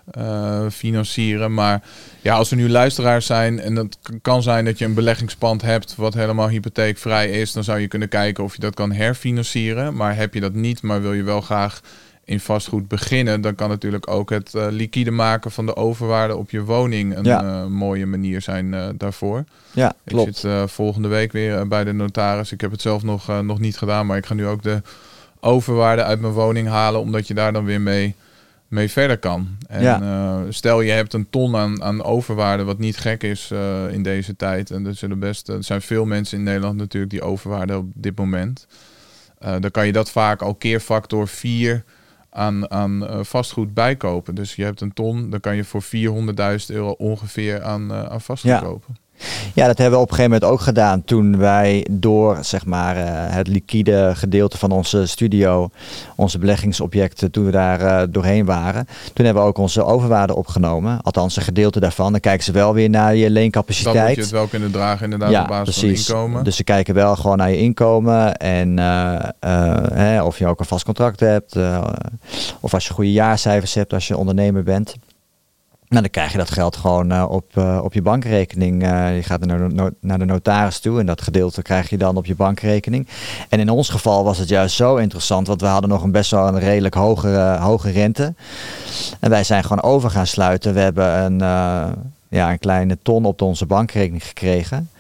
financieren. Maar ja, als er nu luisteraars zijn en het kan zijn dat je een beleggingspand hebt wat helemaal hypotheekvrij is, dan zou je kunnen kijken of je dat kan herfinancieren. Maar heb je dat niet, maar wil je wel graag in vastgoed beginnen, dan kan natuurlijk ook het liquide maken van de overwaarde op je woning een mooie manier zijn daarvoor. Ja, klopt. Ik zit volgende week weer bij de notaris. Ik heb het zelf nog niet gedaan, maar ik ga nu ook de overwaarde uit mijn woning halen, omdat je daar dan weer mee verder kan. En stel je hebt een ton aan overwaarde, wat niet gek is in deze tijd. En er zijn veel mensen in Nederland natuurlijk die overwaarde op dit moment. Dan kan je dat vaak al keer factor 4 aan vastgoed bijkopen. Dus je hebt een ton, dan kan je voor €400.000 ongeveer aan vastgoed kopen. Ja, dat hebben we op een gegeven moment ook gedaan toen wij door het liquide gedeelte van onze studio, onze beleggingsobjecten, toen we daar doorheen waren. Toen hebben we ook onze overwaarde opgenomen. Althans, een gedeelte daarvan. Dan kijken ze wel weer naar je leencapaciteit. Dan moet je het wel kunnen dragen inderdaad op basis van inkomen. Dus ze kijken wel gewoon naar je inkomen en of je ook een vast contract hebt. Of als je goede jaarcijfers hebt als je ondernemer bent. Nou, dan krijg je dat geld gewoon op je bankrekening. Je gaat naar de notaris toe en dat gedeelte krijg je dan op je bankrekening. En in ons geval was het juist zo interessant, want we hadden nog best wel een redelijk hoge rente. En wij zijn gewoon over gaan sluiten. We hebben een kleine ton op onze bankrekening gekregen.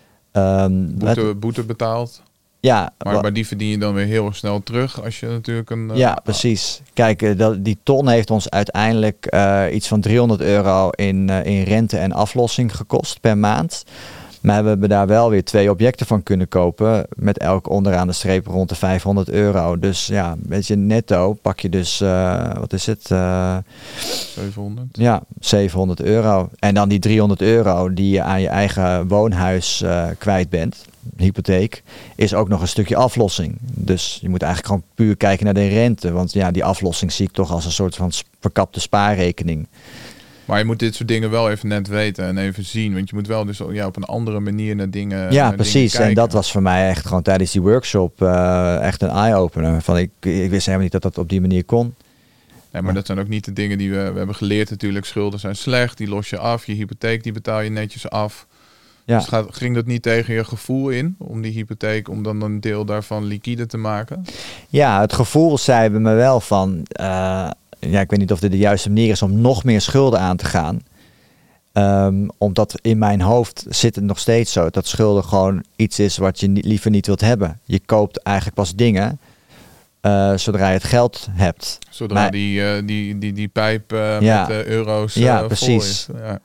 Boete betaald. Ja, maar die verdien je dan weer heel snel terug als je natuurlijk een... precies. Kijk, die ton heeft ons uiteindelijk iets van €300 in rente en aflossing gekost per maand. Maar we hebben daar wel weer 2 objecten van kunnen kopen. Met elk onderaan de streep rond de €500. Dus ja, weet je, netto pak je dus, wat is het? 700. Ja, €700. En dan die €300 die je aan je eigen woonhuis kwijt bent, hypotheek, is ook nog een stukje aflossing. Dus je moet eigenlijk gewoon puur kijken naar de rente. Want ja, die aflossing zie ik toch als een soort van verkapte spaarrekening. Maar je moet dit soort dingen wel even net weten en even zien. Want je moet wel dus op een andere manier naar dingen Ja, precies. En dat was voor mij echt gewoon tijdens die workshop echt een eye-opener. Van ik wist helemaal niet dat dat op die manier kon. Nee, maar dat zijn ook niet de dingen die we hebben geleerd natuurlijk. Schulden zijn slecht, die los je af. Je hypotheek die betaal je netjes af. Ja. Dus ging dat niet tegen je gevoel in, om die hypotheek, om dan een deel daarvan liquide te maken? Ja, het gevoel zei bij me wel van, ik weet niet of dit de juiste manier is om nog meer schulden aan te gaan. Omdat in mijn hoofd zit het nog steeds zo dat schulden gewoon iets is wat je liever niet wilt hebben. Je koopt eigenlijk pas dingen zodra je het geld hebt. Zodra die pijp met euro's precies. Vol is. Ja.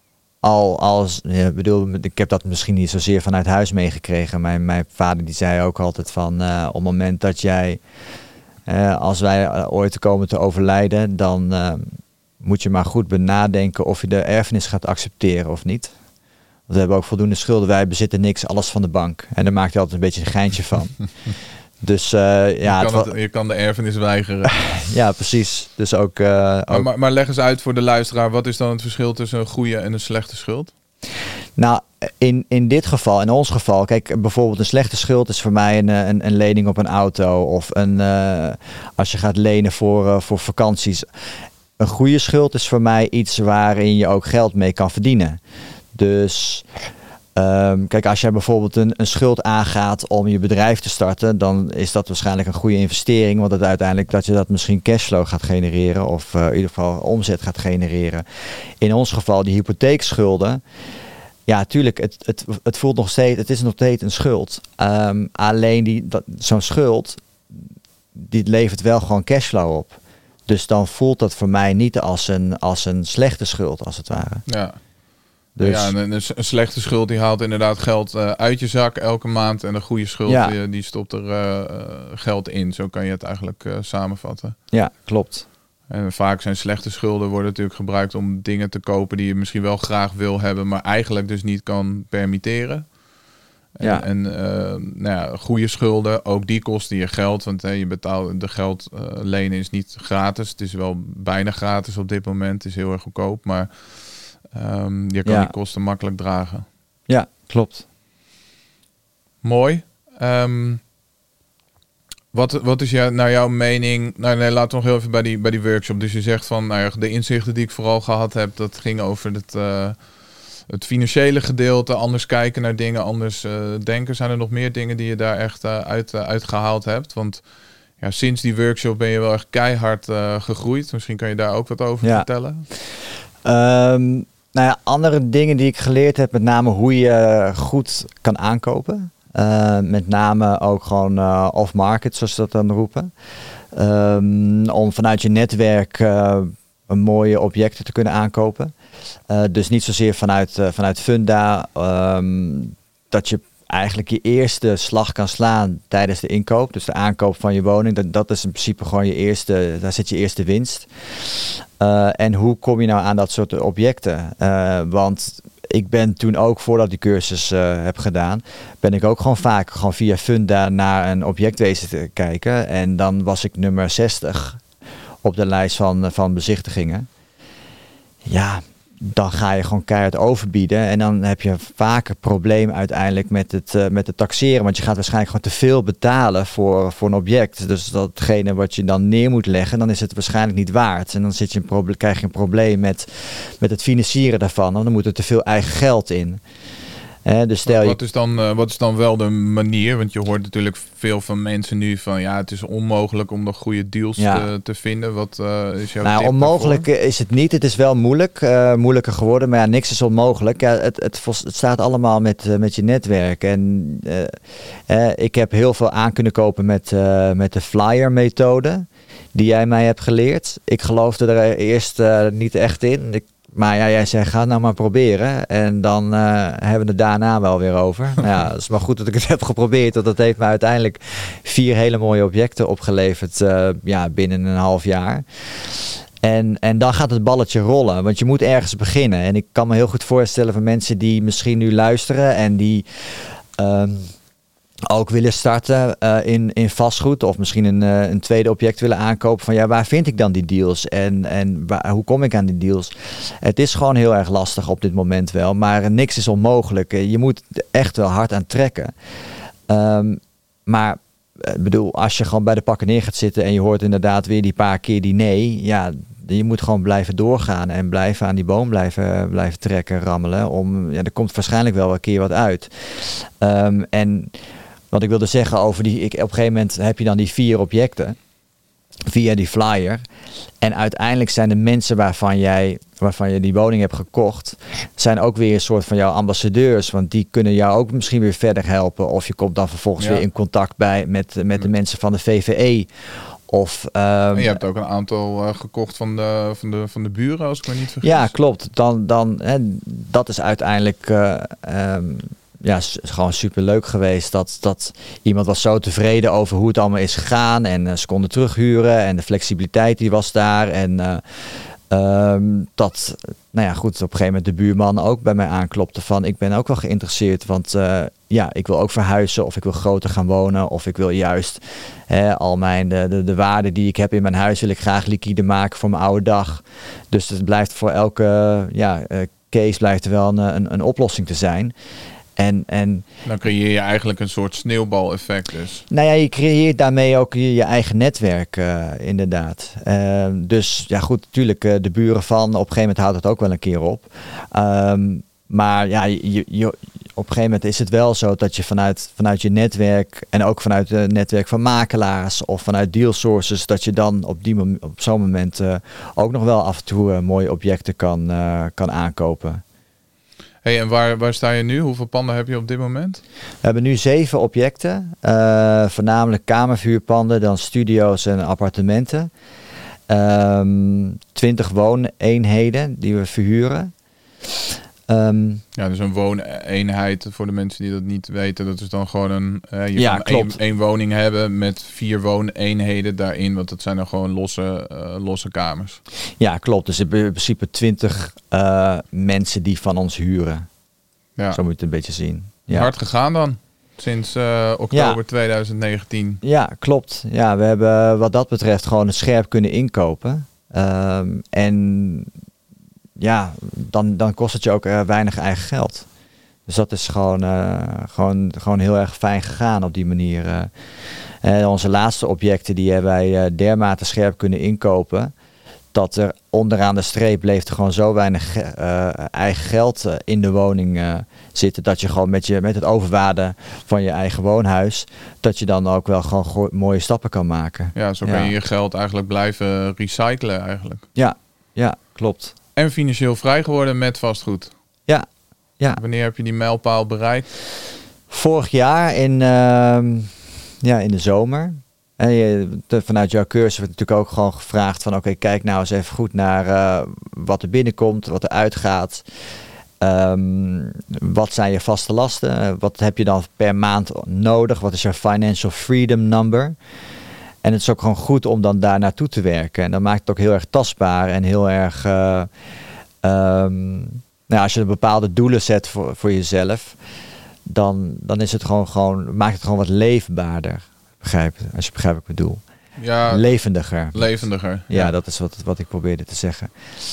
Ik heb dat misschien niet zozeer vanuit huis meegekregen. Mijn vader die zei ook altijd van op het moment dat jij, als wij ooit komen te overlijden, dan moet je maar goed benadenken of je de erfenis gaat accepteren of niet. Want we hebben ook voldoende schulden. Wij bezitten niks, alles van de bank. En daar maakt hij altijd een beetje een geintje van. Dus je kan de erfenis weigeren. Ja, precies. Dus ook. Maar leg eens uit voor de luisteraar, wat is dan het verschil tussen een goede en een slechte schuld? Nou, in dit geval, in ons geval, kijk, bijvoorbeeld een slechte schuld is voor mij een lening op een auto of als je gaat lenen voor vakanties. Een goede schuld is voor mij iets waarin je ook geld mee kan verdienen. Dus kijk, als jij bijvoorbeeld een schuld aangaat om je bedrijf te starten, dan is dat waarschijnlijk een goede investering, want het uiteindelijk dat je dat misschien cashflow gaat genereren of in ieder geval omzet gaat genereren. In ons geval die hypotheekschulden. Ja, tuurlijk, het voelt nog steeds, het is nog steeds een schuld. Alleen zo'n schuld, die levert wel gewoon cashflow op. Dus dan voelt dat voor mij niet als een slechte schuld, als het ware. Ja. Dus, ja, een slechte schuld die haalt inderdaad geld uit je zak elke maand. En een goede schuld die stopt er geld in. Zo kan je het eigenlijk samenvatten. Ja, klopt. En vaak zijn slechte schulden worden natuurlijk gebruikt om dingen te kopen die je misschien wel graag wil hebben, maar eigenlijk dus niet kan permitteren. Ja. En goede schulden, ook die kosten je geld. Want je betaalt de geld lenen is niet gratis. Het is wel bijna gratis op dit moment. Het is heel erg goedkoop, maar je kan die kosten makkelijk dragen. Ja, klopt. Mooi. Wat is naar jouw mening? Nou, laten we nog heel even bij die workshop. Dus je zegt van, de inzichten die ik vooral gehad heb, dat ging over het financiële gedeelte, anders kijken naar dingen, anders denken. Zijn er nog meer dingen die je daar echt uit gehaald hebt? Want sinds die workshop ben je wel echt keihard gegroeid. Misschien kan je daar ook wat over vertellen. Andere dingen die ik geleerd heb, met name hoe je goed kan aankopen. Met name ook gewoon off-market, zoals ze dat dan roepen. Om vanuit je netwerk mooie objecten te kunnen aankopen. Dus niet zozeer vanuit Funda, dat je eigenlijk je eerste slag kan slaan tijdens de inkoop. Dus de aankoop van je woning, dat is in principe gewoon daar zit je eerste winst. En hoe kom je nou aan dat soort objecten? Want ik ben toen ook, voordat ik die cursus heb gedaan, ben ik ook gewoon via Funda naar een object wezen te kijken. En dan was ik nummer 60 op de lijst van bezichtigingen. Ja, dan ga je gewoon keihard overbieden. En dan heb je vaak een probleem uiteindelijk met het taxeren. Want je gaat waarschijnlijk gewoon te veel betalen voor een object. Dus datgene wat je dan neer moet leggen, dan is het waarschijnlijk niet waard. En dan krijg je een probleem met het financieren daarvan. Want dan moet er te veel eigen geld in. Dus wat is dan wel de manier? Want je hoort natuurlijk veel van mensen nu van het is onmogelijk om nog goede deals te vinden. Wat is jouw tip onmogelijk daarvoor? Is het niet. Het is wel moeilijker geworden. Maar niks is onmogelijk. Het staat allemaal met je netwerk. En ik heb heel veel aan kunnen kopen met de flyer methode die jij mij hebt geleerd. Ik geloofde er eerst niet echt in. Maar jij zei, ga het nou maar proberen. En dan hebben we het daarna wel weer over. Het is maar goed dat ik het heb geprobeerd. Want dat heeft me uiteindelijk 4 hele mooie objecten opgeleverd binnen een half jaar. En dan gaat het balletje rollen. Want je moet ergens beginnen. En ik kan me heel goed voorstellen van mensen die misschien nu luisteren en die ook willen starten in vastgoed of misschien een tweede object willen aankopen van waar vind ik dan die deals en hoe kom ik aan die deals? Het is gewoon heel erg lastig op dit moment wel, maar niks is onmogelijk. Je moet echt wel hard aan trekken. Maar als je gewoon bij de pakken neer gaat zitten en je hoort inderdaad weer die paar keer die nee, je moet gewoon blijven doorgaan en blijven aan die boom blijven trekken, rammelen. Er komt waarschijnlijk wel een keer wat uit. En wat ik wilde zeggen over op een gegeven moment heb je dan die 4 objecten via die flyer. En uiteindelijk zijn de mensen waarvan je die woning hebt gekocht, zijn ook weer een soort van jouw ambassadeurs. Want die kunnen jou ook misschien weer verder helpen. Of je komt dan vervolgens weer in contact met de mensen van de VVE. En je hebt ook een aantal gekocht van de buren, als ik me niet vergis. Ja, klopt. Dat is uiteindelijk gewoon super leuk geweest. Dat iemand was zo tevreden over hoe het allemaal is gegaan. En ze konden terughuren. En de flexibiliteit die was daar. En op een gegeven moment de buurman ook bij mij aanklopte van ik ben ook wel geïnteresseerd. Want ik wil ook verhuizen of ik wil groter gaan wonen. Of ik wil juist al de waarde die ik heb in mijn huis wil ik graag liquide maken voor mijn oude dag. Dus het blijft voor elke case blijft er wel een oplossing te zijn. En dan creëer je eigenlijk een soort sneeuwbaleffect dus. Nou ja, je creëert daarmee ook je eigen netwerk inderdaad. Dus ja goed, natuurlijk de buren van, op een gegeven moment houdt het ook wel een keer op. Maar ja, op een gegeven moment is het wel zo dat je vanuit je netwerk en ook vanuit het netwerk van makelaars of vanuit deal sources, dat je dan op zo'n moment ook nog wel af en toe mooie objecten kan aankopen. Hey, en waar sta je nu? Hoeveel panden heb je op dit moment? We hebben nu 7 objecten. Voornamelijk kamerverhuurpanden, dan studio's en appartementen. 20 wooneenheden die we verhuren. Dus een wooneenheid, voor de mensen die dat niet weten, dat is dan gewoon je kan één woning hebben met 4 wooneenheden daarin, want dat zijn dan gewoon losse kamers. Ja, klopt. Dus in principe 20 mensen die van ons huren. Ja. Zo moet je het een beetje zien. Ja. Hard gegaan dan, sinds oktober 2019. Ja, klopt. Ja, we hebben wat dat betreft gewoon scherp kunnen inkopen. En ja, dan kost het je ook weinig eigen geld. Dus dat is gewoon heel erg fijn gegaan op die manier. Onze laatste objecten die hebben wij dermate scherp kunnen inkopen, dat er onderaan de streep bleef er gewoon zo weinig eigen geld in de woning zitten, dat je gewoon met het overwaarde van je eigen woonhuis, dat je dan ook wel gewoon mooie stappen kan maken. Ja, zo kan je je geld eigenlijk blijven recyclen eigenlijk. Ja, klopt. En financieel vrij geworden met vastgoed. Ja. Wanneer heb je die mijlpaal bereikt? Vorig jaar in de zomer. Vanuit jouw cursus werd natuurlijk ook gewoon gevraagd van oké, kijk nou eens even goed naar wat er binnenkomt, wat er uitgaat. Wat zijn je vaste lasten? Wat heb je dan per maand nodig? Wat is jouw financial freedom number? En het is ook gewoon goed om dan daar naartoe te werken. En dat maakt het ook heel erg tastbaar en heel erg als je bepaalde doelen zet voor jezelf, dan is het maakt het gewoon wat leefbaarder. Als je begrijpt wat ik bedoel. Ja, levendiger. Ja, dat is wat ik probeerde te zeggen.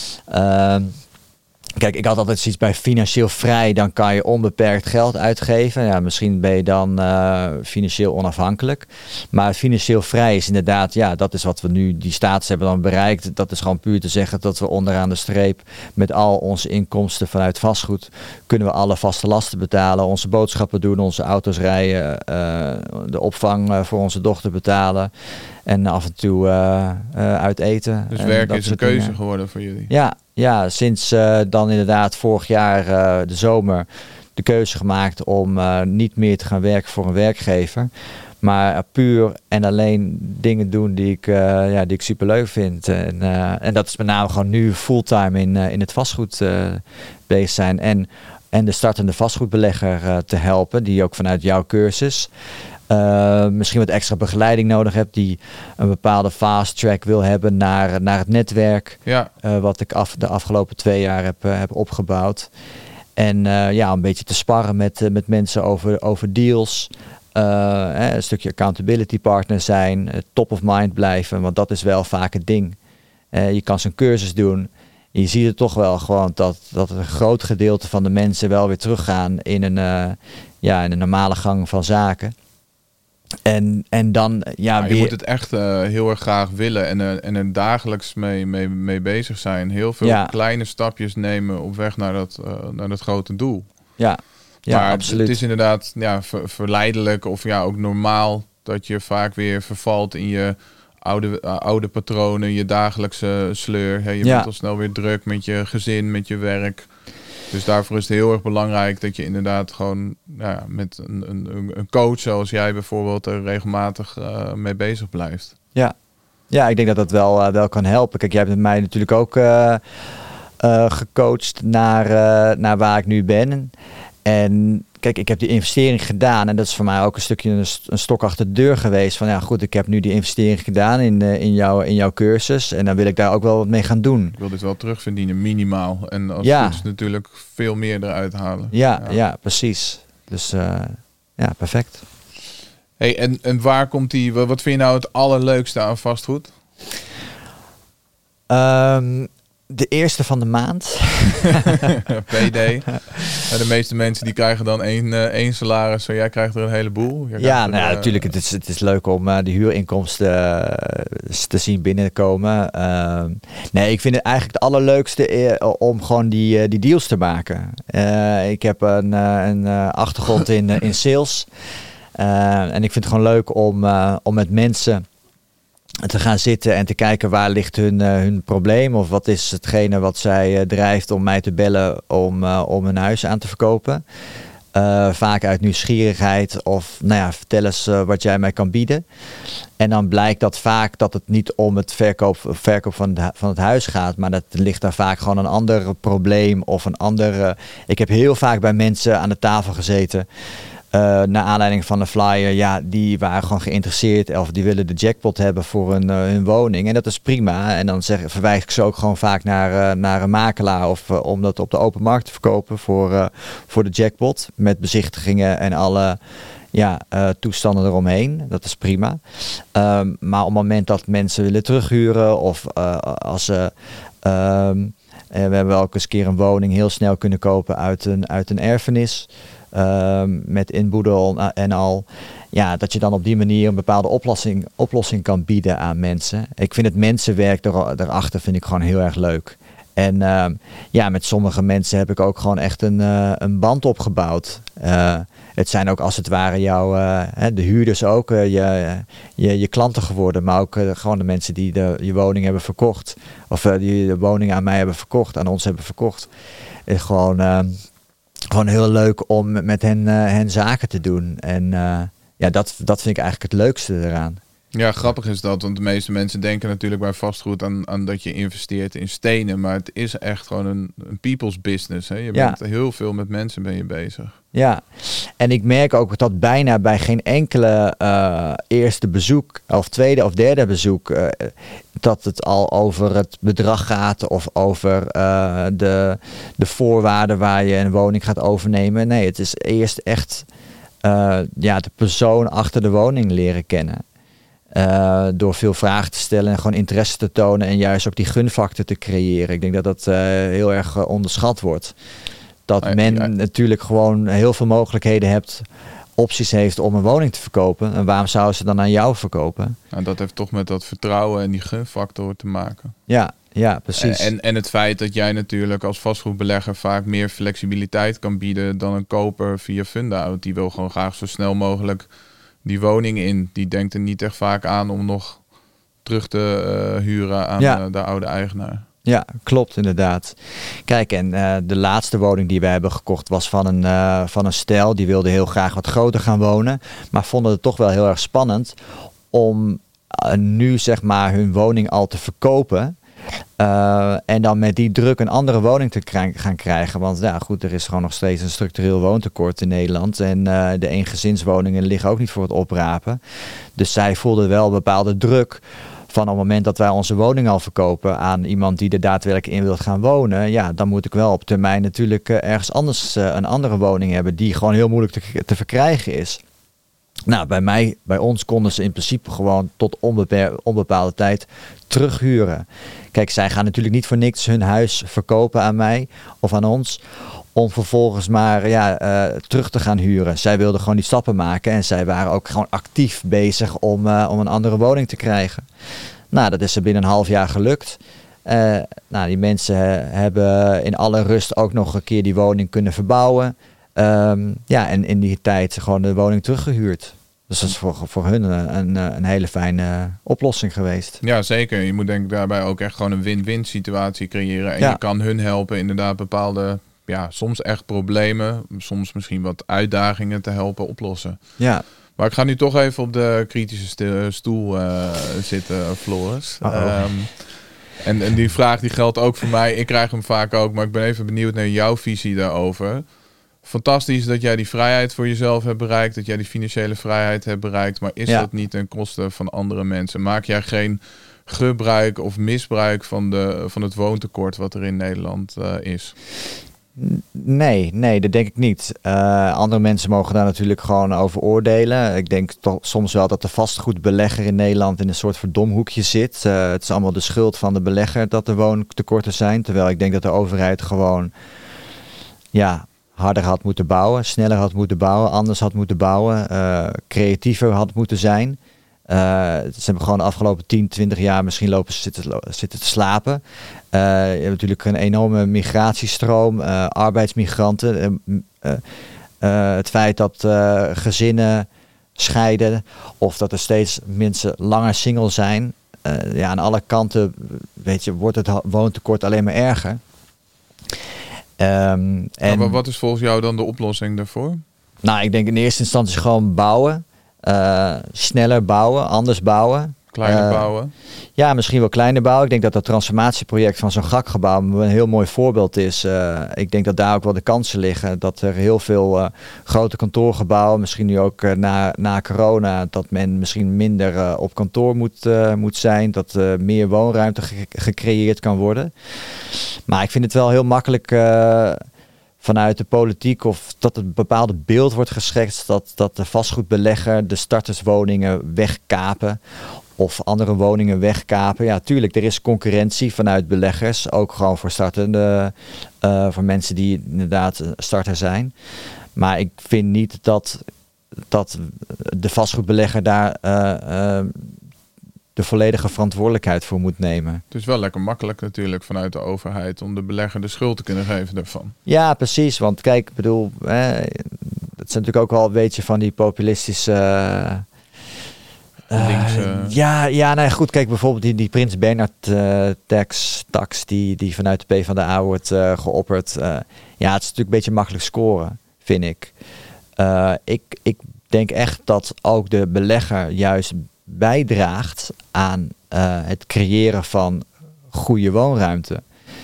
Kijk, ik had altijd zoiets bij financieel vrij, dan kan je onbeperkt geld uitgeven. Ja, misschien ben je dan financieel onafhankelijk. Maar financieel vrij is inderdaad, dat is wat we nu, die status hebben dan bereikt. Dat is gewoon puur te zeggen dat we onderaan de streep met al onze inkomsten vanuit vastgoed kunnen we alle vaste lasten betalen, onze boodschappen doen, onze auto's rijden, de opvang voor onze dochter betalen. En af en toe uit eten. Dus werken is een keuze geworden voor jullie? Ja, sinds dan inderdaad vorig jaar de zomer de keuze gemaakt om niet meer te gaan werken voor een werkgever. Maar puur en alleen dingen doen die ik superleuk vind. En dat is met name gewoon nu fulltime in het vastgoed bezig zijn. En de startende vastgoedbelegger te helpen, die ook vanuit jouw cursus misschien wat extra begeleiding nodig hebt, die een bepaalde fast track wil hebben naar het netwerk. Ja. Wat ik de afgelopen 2 jaar heb opgebouwd. En een beetje te sparren met mensen over deals. Een stukje accountability partner zijn. Top of mind blijven, want dat is wel vaak het ding. Je kan zo'n cursus doen. Je ziet het toch wel gewoon dat een groot gedeelte van de mensen wel weer teruggaan in een normale gang van zaken. En dan Je moet het echt heel erg graag willen en er dagelijks mee bezig zijn. Heel veel kleine stapjes nemen op weg naar dat grote doel. Ja, maar absoluut. Het is inderdaad verleidelijk of ook normaal dat je vaak weer vervalt in je oude patronen, je dagelijkse sleur. Je bent al snel weer druk met je gezin, met je werk. Dus daarvoor is het heel erg belangrijk dat je inderdaad gewoon met een coach zoals jij bijvoorbeeld er regelmatig mee bezig blijft. Ja, ik denk dat dat wel kan helpen. Kijk, jij hebt mij natuurlijk ook gecoacht naar waar ik nu ben. En kijk, ik heb die investering gedaan en dat is voor mij ook een stukje een stok achter de deur geweest. Van goed, ik heb nu die investering gedaan in jouw cursus en dan wil ik daar ook wel wat mee gaan doen. Ik wil dit wel terugverdienen, minimaal. En als het goed is natuurlijk veel meer eruit halen. Ja, precies. Dus perfect. Hey, en waar komt wat vind je nou het allerleukste aan vastgoed? De eerste van de maand. PD. De meeste mensen die krijgen dan één salaris. Jij krijgt er een heleboel. Natuurlijk. Het is leuk om de huurinkomsten te zien binnenkomen. Ik vind het eigenlijk het allerleukste om gewoon die deals te maken. Ik heb een achtergrond in sales. En ik vind het gewoon leuk om met mensen te gaan zitten en te kijken waar ligt hun probleem of wat is hetgene wat zij drijft om mij te bellen om een huis aan te verkopen. Vaak uit nieuwsgierigheid of vertel eens wat jij mij kan bieden. En dan blijkt dat vaak dat het niet om het verkoop van het huis gaat, maar dat ligt daar vaak gewoon een ander probleem of een andere. Ik heb heel vaak bij mensen aan de tafel gezeten. Naar aanleiding van de flyer, die waren gewoon geïnteresseerd of die willen de jackpot hebben voor hun woning. En dat is prima. En dan verwijs ik ze ook gewoon vaak naar een makelaar of om dat op de open markt te verkopen voor de jackpot. Met bezichtigingen en alle toestanden eromheen. Dat is prima. Maar op het moment dat mensen willen terughuren of als ze... we hebben ook eens een keer een woning heel snel kunnen kopen uit een erfenis. Met inboedel en al. Ja, dat je dan op die manier een bepaalde oplossing kan bieden aan mensen. Ik vind het mensenwerk daarachter vind ik gewoon heel erg leuk. En met sommige mensen heb ik ook gewoon echt een band opgebouwd. Het zijn ook als het ware de huurders ook, je klanten geworden. Maar ook gewoon de mensen die je woning hebben verkocht. Of die de woning aan mij hebben verkocht, aan ons hebben verkocht. Is gewoon heel leuk om met hen zaken te doen. En dat vind ik eigenlijk het leukste eraan. Ja, grappig is dat, want de meeste mensen denken natuurlijk bij vastgoed aan dat je investeert in stenen. Maar het is echt gewoon een people's business. Hè? Je bent heel veel met mensen bezig. Ja, en ik merk ook dat bijna bij geen enkele eerste bezoek of tweede of derde bezoek dat het al over het bedrag gaat of over de voorwaarden waar je een woning gaat overnemen. Nee, het is eerst echt de persoon achter de woning leren kennen. Door veel vragen te stellen en gewoon interesse te tonen en juist ook die gunfactor te creëren. Ik denk dat dat heel erg onderschat wordt. Dat men natuurlijk gewoon heel veel mogelijkheden opties heeft om een woning te verkopen. En waarom zouden ze dan aan jou verkopen? Nou, dat heeft toch met dat vertrouwen en die gunfactor te maken. Ja, precies. En het feit dat jij natuurlijk als vastgoedbelegger vaak meer flexibiliteit kan bieden dan een koper via Fundhout. Die wil gewoon graag zo snel mogelijk die woning in. Die denkt er niet echt vaak aan om nog terug te huren aan de oude eigenaar. Ja, klopt inderdaad. Kijk, en de laatste woning die wij hebben gekocht was van een stel. Die wilde heel graag wat groter gaan wonen. Maar vonden het toch wel heel erg spannend om nu zeg maar hun woning al te verkopen. En dan met die druk een andere woning te gaan krijgen. Want er is gewoon nog steeds een structureel woontekort in Nederland. En de eengezinswoningen liggen ook niet voor het oprapen. Dus zij voelden wel een bepaalde druk van op het moment dat wij onze woning al verkopen aan iemand die er daadwerkelijk in wil gaan wonen. Dan moet ik wel op termijn natuurlijk ergens anders een andere woning hebben die gewoon heel moeilijk te verkrijgen is. Nou, bij ons konden ze in principe gewoon tot onbepaalde tijd terughuren. Kijk, zij gaan natuurlijk niet voor niks hun huis verkopen aan mij of aan ons, om vervolgens maar terug te gaan huren. Zij wilden gewoon die stappen maken en zij waren ook gewoon actief bezig om een andere woning te krijgen. Nou, dat is ze binnen een half jaar gelukt. Die mensen hebben in alle rust ook nog een keer die woning kunnen verbouwen. En in die tijd gewoon de woning teruggehuurd. Dus dat is voor hun een hele fijne oplossing geweest. Ja, zeker. Je moet denk ik daarbij ook echt gewoon een win-win situatie creëren. En je kan hun helpen inderdaad bepaalde, soms echt problemen, soms misschien wat uitdagingen te helpen oplossen. Ja. Maar ik ga nu toch even op de kritische stoel zitten, Floris. En die vraag die geldt ook voor mij. Ik krijg hem vaak ook, maar ik ben even benieuwd naar jouw visie daarover. Fantastisch dat jij die vrijheid voor jezelf hebt bereikt, dat jij die financiële vrijheid hebt bereikt, maar is dat niet ten koste van andere mensen? Maak jij geen gebruik of misbruik van het woontekort wat er in Nederland is? Nee, dat denk ik niet. Andere mensen mogen daar natuurlijk gewoon over oordelen. Ik denk toch soms wel dat de vastgoedbelegger in Nederland in een soort verdomhoekje zit. Het is allemaal de schuld van de belegger dat er woontekorten zijn. Terwijl ik denk dat de overheid gewoon harder had moeten bouwen, sneller had moeten bouwen, anders had moeten bouwen, creatiever had moeten zijn. Ze hebben gewoon de afgelopen 10, 20 jaar misschien zitten te slapen. Je hebt natuurlijk een enorme migratiestroom, arbeidsmigranten. Het feit dat gezinnen scheiden of dat er steeds mensen langer single zijn. Aan alle kanten wordt het woontekort alleen maar erger. Maar wat is volgens jou dan de oplossing daarvoor? Nou, ik denk in eerste instantie gewoon bouwen. Sneller bouwen, anders bouwen. Kleiner bouwen? Ja, misschien wel kleiner bouwen. Ik denk dat dat transformatieproject van zo'n GAK-gebouw een heel mooi voorbeeld is. Ik denk dat daar ook wel de kansen liggen. Dat er heel veel grote kantoorgebouwen, misschien nu ook na corona, dat men misschien minder op kantoor moet zijn. Dat meer woonruimte gecreëerd kan worden. Maar ik vind het wel heel makkelijk vanuit de politiek of dat een bepaalde beeld wordt geschetst dat de vastgoedbelegger de starterswoningen wegkapen of andere woningen wegkapen. Ja, tuurlijk, er is concurrentie vanuit beleggers, ook gewoon voor startende, voor mensen die inderdaad starter zijn. Maar ik vind niet dat de vastgoedbelegger daar de volledige verantwoordelijkheid voor moet nemen. Het is wel lekker makkelijk natuurlijk vanuit de overheid om de belegger de schuld te kunnen geven daarvan. Ja, precies. Want kijk, ik bedoel, het is natuurlijk ook wel een beetje van die populistische goed. Kijk, bijvoorbeeld die Prins Bernhard tax die vanuit de PvdA wordt geopperd. Het is natuurlijk een beetje makkelijk scoren, vind ik. Ik denk echt dat ook de belegger juist bijdraagt aan het creëren van goede woonruimte.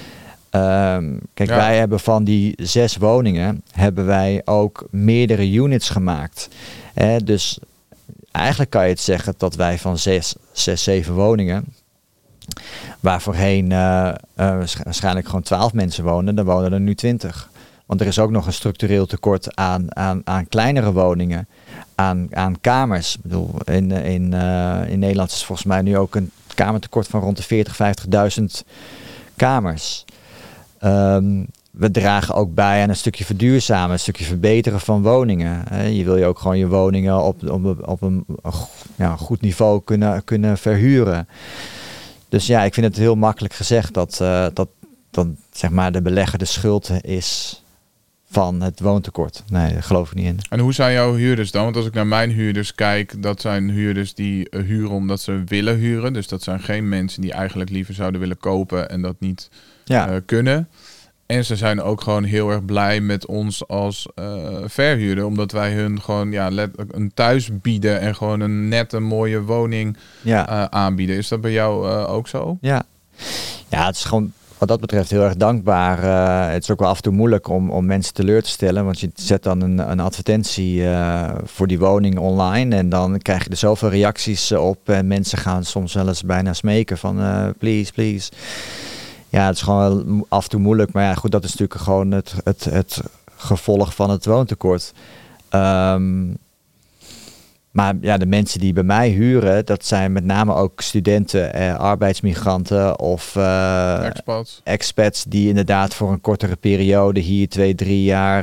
Wij hebben van die 6 woningen hebben wij ook meerdere units gemaakt. Dus eigenlijk kan je het zeggen dat wij van 7 woningen, waar voorheen waarschijnlijk gewoon 12 mensen woonden, dan wonen er nu 20. Want er is ook nog een structureel tekort aan kleinere woningen, aan kamers. Ik bedoel, in Nederland is volgens mij nu ook een kamertekort van rond de 40.000, 50.000 kamers. We dragen ook bij aan een stukje verduurzamen, een stukje verbeteren van woningen. Je wil je ook gewoon je woningen op een goed niveau kunnen verhuren. Dus ja, ik vind het heel makkelijk gezegd dat zeg maar de belegger de schuld is van het woontekort. Nee, daar geloof ik niet in. En hoe zijn jouw huurders dan? Want als ik naar mijn huurders kijk, dat zijn huurders die huren omdat ze willen huren. Dus dat zijn geen mensen die eigenlijk liever zouden willen kopen en dat niet kunnen. En ze zijn ook gewoon heel erg blij met ons als verhuurder. Omdat wij hun gewoon een thuis bieden en gewoon een nette, mooie woning aanbieden. Is dat bij jou ook zo? Ja, het is gewoon wat dat betreft heel erg dankbaar. Het is ook wel af en toe moeilijk om mensen teleur te stellen. Want je zet dan een advertentie voor die woning online. En dan krijg je er zoveel reacties op. En mensen gaan soms wel eens bijna smeken van please, please. Ja, het is gewoon af en toe moeilijk. Maar ja, goed, dat is natuurlijk gewoon het gevolg van het woontekort. Maar ja, de mensen die bij mij huren, dat zijn met name ook studenten, arbeidsmigranten of expats die inderdaad voor een kortere periode hier 2-3 jaar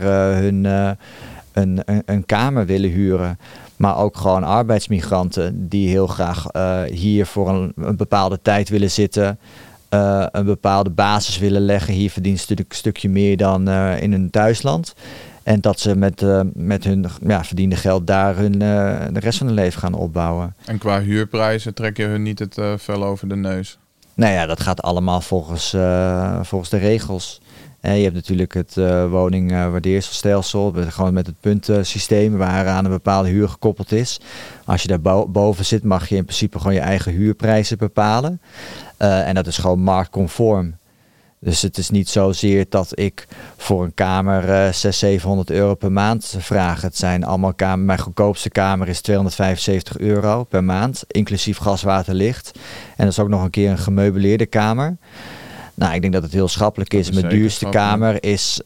een kamer willen huren. Maar ook gewoon arbeidsmigranten die heel graag hier voor een bepaalde tijd willen zitten. Een bepaalde basis willen leggen. Hier verdient ze natuurlijk een stukje meer dan in hun thuisland. En dat ze met hun verdiende geld daar de rest van hun leven gaan opbouwen. En qua huurprijzen trek je hun niet het vel over de neus? Nou ja, dat gaat allemaal volgens de regels. Je hebt natuurlijk het woningwaardeerstelsel, gewoon met het puntensysteem waaraan een bepaalde huur gekoppeld is. Als je daar boven zit, mag je in principe gewoon je eigen huurprijzen bepalen. En dat is gewoon marktconform. Dus het is niet zozeer dat ik voor een kamer 600-700 euro per maand vraag. Het zijn allemaal kamers. Mijn goedkoopste kamer is €275 per maand, inclusief gas, water, licht. En dat is ook nog een keer een gemeubileerde kamer. Nou, ik denk dat het heel schappelijk is. Mijn duurste kamer is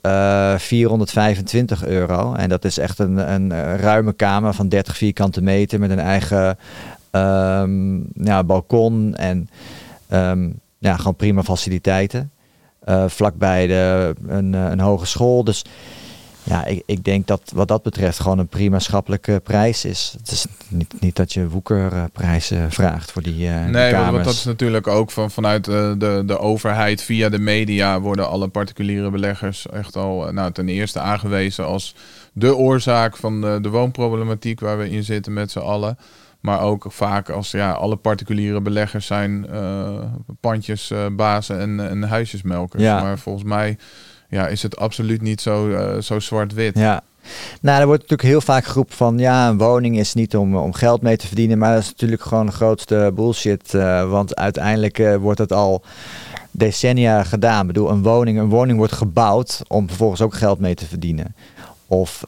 €425. En dat is echt een ruime kamer van 30 vierkante meter met een eigen balkon en gewoon prima faciliteiten. Vlakbij een hogeschool. Dus ja, ik denk dat wat dat betreft gewoon een prima schappelijke prijs is. Het is niet dat je woekerprijzen vraagt voor die nee, kamers. want dat is natuurlijk ook vanuit de overheid via de media worden alle particuliere beleggers echt al ten eerste aangewezen als de oorzaak van de woonproblematiek waar we in zitten met z'n allen. Maar ook vaak als alle particuliere beleggers zijn pandjesbazen en huisjesmelkers. Ja. Maar volgens mij is het absoluut niet zo zwart-wit. Ja. Nou, er wordt natuurlijk heel vaak geroepen van een woning is niet om geld mee te verdienen. Maar dat is natuurlijk gewoon de grootste bullshit. Want uiteindelijk wordt het al decennia gedaan. Ik bedoel, een woning wordt gebouwd om vervolgens ook geld mee te verdienen. Of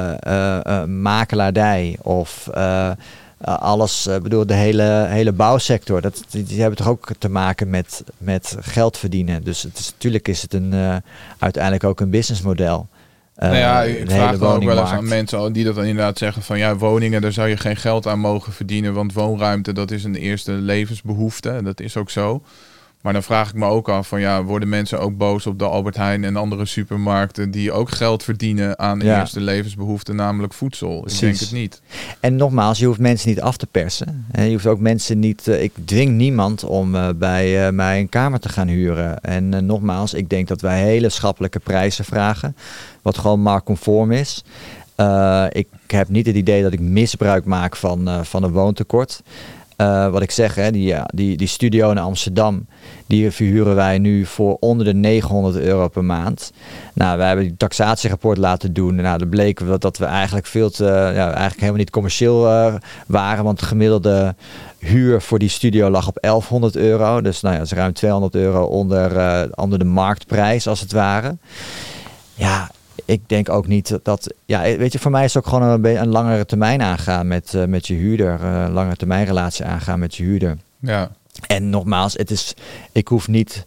makelaardij of... alles, bedoel, de hele bouwsector, die hebben toch ook te maken met geld verdienen. Dus natuurlijk is het uiteindelijk ook een businessmodel. Ik vraag dan ook wel eens aan mensen die dat dan inderdaad zeggen van woningen, daar zou je geen geld aan mogen verdienen, want woonruimte, dat is een eerste levensbehoefte. En dat is ook zo. Maar dan vraag ik me ook af van worden mensen ook boos op de Albert Heijn en andere supermarkten die ook geld verdienen aan de eerste levensbehoefte, namelijk voedsel? Precies. Ik denk het niet. En nogmaals, je hoeft mensen niet af te persen. Je hoeft ook mensen niet... ik dwing niemand om bij mij een kamer te gaan huren. En nogmaals, ik denk dat wij hele schappelijke prijzen vragen, wat gewoon marktconform is. Ik heb niet het idee dat ik misbruik maak van een woontekort. Wat ik zeg, die studio in Amsterdam, die verhuren wij nu voor onder de €900 per maand. Nou, wij hebben die taxatierapport laten doen. Nou, dan bleek dat we eigenlijk eigenlijk helemaal niet commercieel waren, want de gemiddelde huur voor die studio lag op €1100. Dus dat is ruim €200 onder de marktprijs, als het ware. Ja, ik denk ook niet dat... weet je, voor mij is het ook gewoon een langere termijn aangaan met je huurder. Een langere termijn relatie aangaan met je huurder. Ja. En nogmaals, ik hoef niet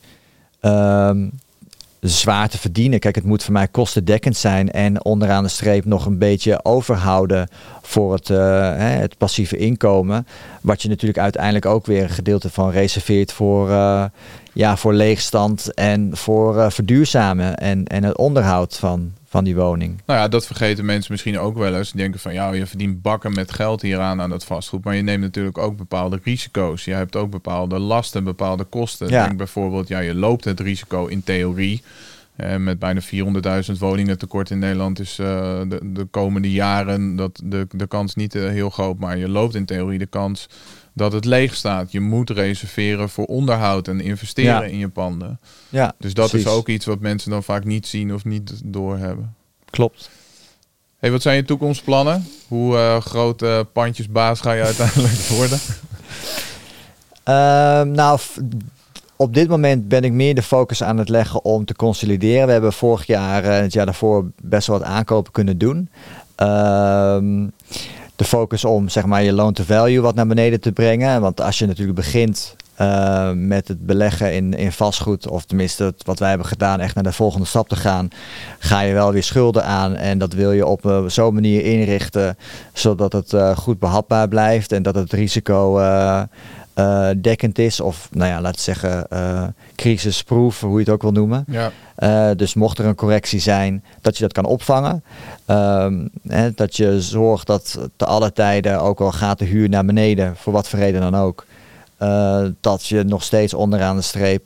zwaar te verdienen. Kijk, het moet voor mij kostendekkend zijn en onderaan de streep nog een beetje overhouden voor het passieve inkomen. Wat je natuurlijk uiteindelijk ook weer een gedeelte van reserveert voor leegstand en voor verduurzamen en het onderhoud van die woning. Nou ja, dat vergeten mensen misschien ook wel eens. Die denken van je verdient bakken met geld hieraan aan dat vastgoed. Maar je neemt natuurlijk ook bepaalde risico's. Je hebt ook bepaalde lasten, bepaalde kosten. Ja. Denk bijvoorbeeld, je loopt het risico in theorie. Met bijna 400.000 woningen tekort in Nederland is de komende jaren de kans niet heel groot. Maar je loopt in theorie de kans dat het leeg staat. Je moet reserveren voor onderhoud en investeren in je panden. Ja, dus dat is ook iets wat mensen dan vaak niet zien of niet doorhebben. Klopt. Hey, wat zijn je toekomstplannen? Hoe groot pandjesbaas ga je uiteindelijk worden? Op dit moment ben ik meer de focus aan het leggen om te consolideren. We hebben vorig jaar en het jaar daarvoor best wel wat aankopen kunnen doen. De focus om je loan to value wat naar beneden te brengen. Want als je natuurlijk begint met het beleggen in vastgoed, of tenminste wat wij hebben gedaan, echt naar de volgende stap te gaan, ga je wel weer schulden aan en dat wil je op zo'n manier inrichten zodat het goed behapbaar blijft en dat het risico dekkend is of laten we zeggen crisisproof, hoe je het ook wil noemen. Ja. Dus mocht er een correctie zijn, dat je dat kan opvangen. Dat je zorgt dat te alle tijden, ook al gaat de huur naar beneden, voor wat voor reden dan ook, dat je nog steeds onderaan de streep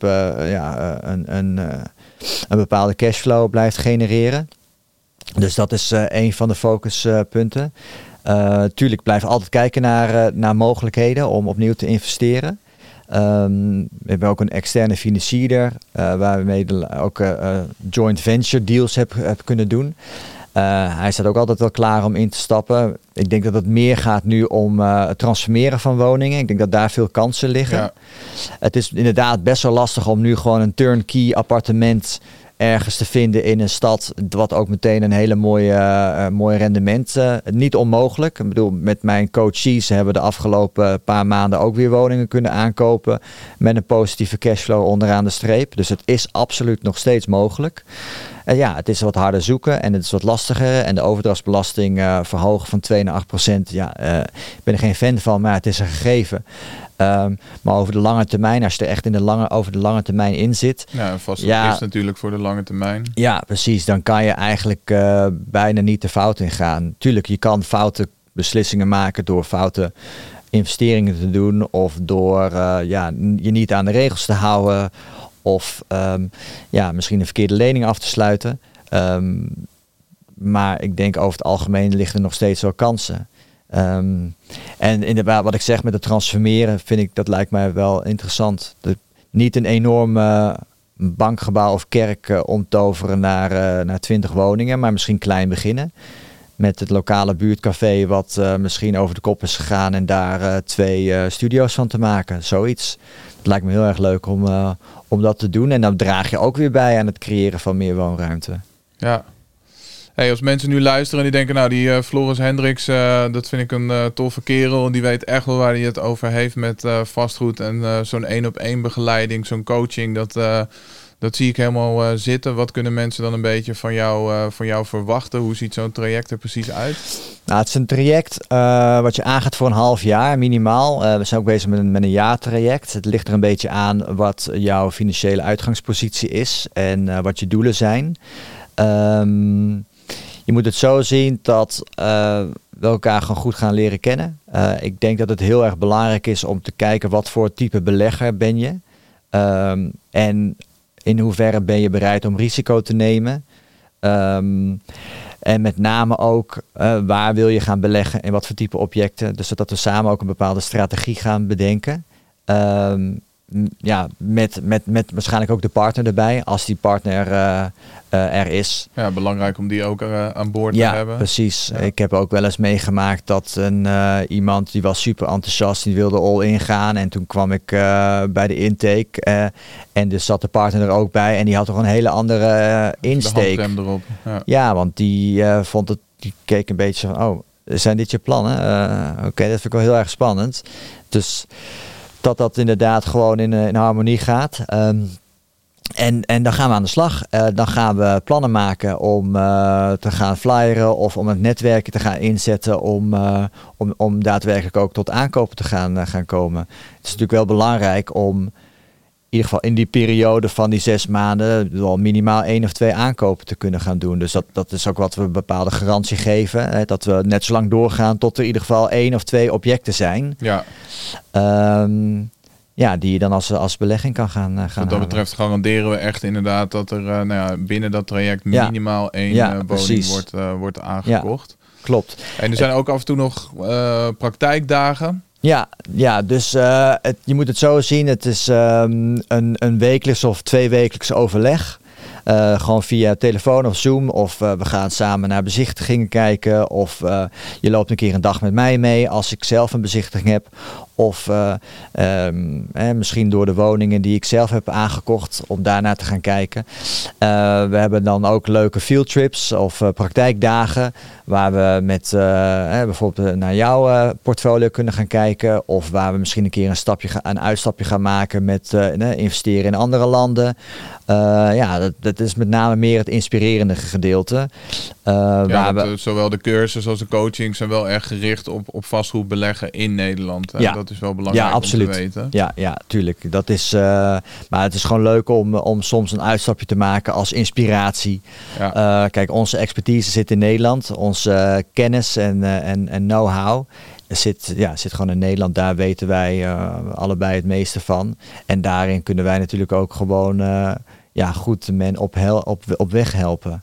een bepaalde cashflow blijft genereren. Dus dat is een van de focuspunten. Tuurlijk blijf altijd kijken naar mogelijkheden om opnieuw te investeren. We hebben ook een externe financierder waarmee ook joint venture deals heb kunnen doen. Hij staat ook altijd wel klaar om in te stappen. Ik denk dat het meer gaat nu om het transformeren van woningen. Ik denk dat daar veel kansen liggen. Ja. Het is inderdaad best wel lastig om nu gewoon een turnkey appartement ergens te vinden in een stad, wat ook meteen een hele mooie rendement. Niet onmogelijk. Ik bedoel, met mijn coaches hebben we de afgelopen paar maanden ook weer woningen kunnen aankopen met een positieve cashflow onderaan de streep. Dus het is absoluut nog steeds mogelijk. Het is wat harder zoeken en het is wat lastiger. En de overdrachtsbelasting verhogen van 2 naar 8%. Ik ben er geen fan van, maar het is een gegeven. Maar over de lange termijn, als je er echt over de lange termijn in zit. Ja, vastgoed is natuurlijk voor de lange termijn. Ja, precies. Dan kan je eigenlijk bijna niet de fout in gaan. Tuurlijk, je kan foute beslissingen maken door foute investeringen te doen. Of door je niet aan de regels te houden. Of misschien een verkeerde lening af te sluiten. Maar ik denk over het algemeen liggen er nog steeds wel kansen. En inderdaad, wat ik zeg met het transformeren, dat lijkt mij wel interessant. Niet een enorm bankgebouw of kerk omtoveren naar 20 woningen, maar misschien klein beginnen. Met het lokale buurtcafé wat misschien over de kop is gegaan en daar 2 studio's van te maken. Zoiets. Het lijkt me heel erg leuk om dat te doen. En dan draag je ook weer bij aan het creëren van meer woonruimte. Ja. Hey, als mensen nu luisteren en die denken, die Floris Hendricks, dat vind ik een toffe kerel. En die weet echt wel waar hij het over heeft met vastgoed en zo'n 1-op-1 begeleiding, zo'n coaching. Dat zie ik helemaal zitten. Wat kunnen mensen dan een beetje van jou verwachten? Hoe ziet zo'n traject er precies uit? Nou, het is een traject wat je aangaat voor een half jaar minimaal. We zijn ook bezig met een jaartraject. Het ligt er een beetje aan wat jouw financiële uitgangspositie is en wat je doelen zijn. Je moet het zo zien dat we elkaar gewoon goed gaan leren kennen. Ik denk dat het heel erg belangrijk is om te kijken wat voor type belegger ben je. En in hoeverre ben je bereid om risico te nemen. En met name ook waar wil je gaan beleggen en wat voor type objecten. Dus dat we samen ook een bepaalde strategie gaan bedenken. Met waarschijnlijk ook de partner erbij, als die partner er is. Ja, belangrijk om die ook aan boord te hebben. Ja, precies. Ja. Ik heb ook wel eens meegemaakt dat iemand die was super enthousiast, die wilde all in gaan. En toen kwam ik bij de intake en dus zat de partner er ook bij en die had toch een hele andere insteek. De handrem erop. Ja, want die die keek een beetje van, zijn dit je plannen? Oké, dat vind ik wel heel erg spannend. Dus dat inderdaad gewoon in harmonie gaat. En dan gaan we aan de slag. Dan gaan we plannen maken om te gaan flyeren of om het netwerk te gaan inzetten om daadwerkelijk ook tot aankopen te gaan komen. Het is natuurlijk wel belangrijk om in ieder geval in die periode van die 6 maanden wel minimaal 1 of 2 aankopen te kunnen gaan doen. Dus dat is ook wat we een bepaalde garantie geven. Hè, dat we net zo lang doorgaan tot er in ieder geval 1 of 2 objecten zijn. Ja. Die je dan als belegging kan gaan Wat dat betreft garanderen we echt inderdaad dat er binnen dat traject minimaal 1 woning wordt aangekocht. Ja, klopt. En er zijn ook af en toe nog praktijkdagen. Ja, dus je moet het zo zien. Het is een wekelijks of 2-wekelijks overleg. Gewoon via telefoon of Zoom. Of we gaan samen naar bezichtigingen kijken. Of je loopt een keer een dag met mij mee als ik zelf een bezichtiging heb. Of misschien door de woningen die ik zelf heb aangekocht om daarnaar te gaan kijken. We hebben dan ook leuke fieldtrips of praktijkdagen waar we met bijvoorbeeld naar jouw portfolio kunnen gaan kijken. Of waar we misschien een keer een uitstapje gaan maken met investeren in andere landen. Dat is met name meer het inspirerende gedeelte. Zowel de cursus als de coaching zijn wel erg gericht op vastgoed beleggen in Nederland. Ja. Dat is wel belangrijk om te weten. Ja, tuurlijk. Dat is, maar het is gewoon leuk om soms een uitstapje te maken als inspiratie. Ja. Kijk, onze expertise zit in Nederland. Onze kennis en know-how zit gewoon in Nederland. Daar weten wij allebei het meeste van. En daarin kunnen wij natuurlijk ook gewoon goed men op weg helpen.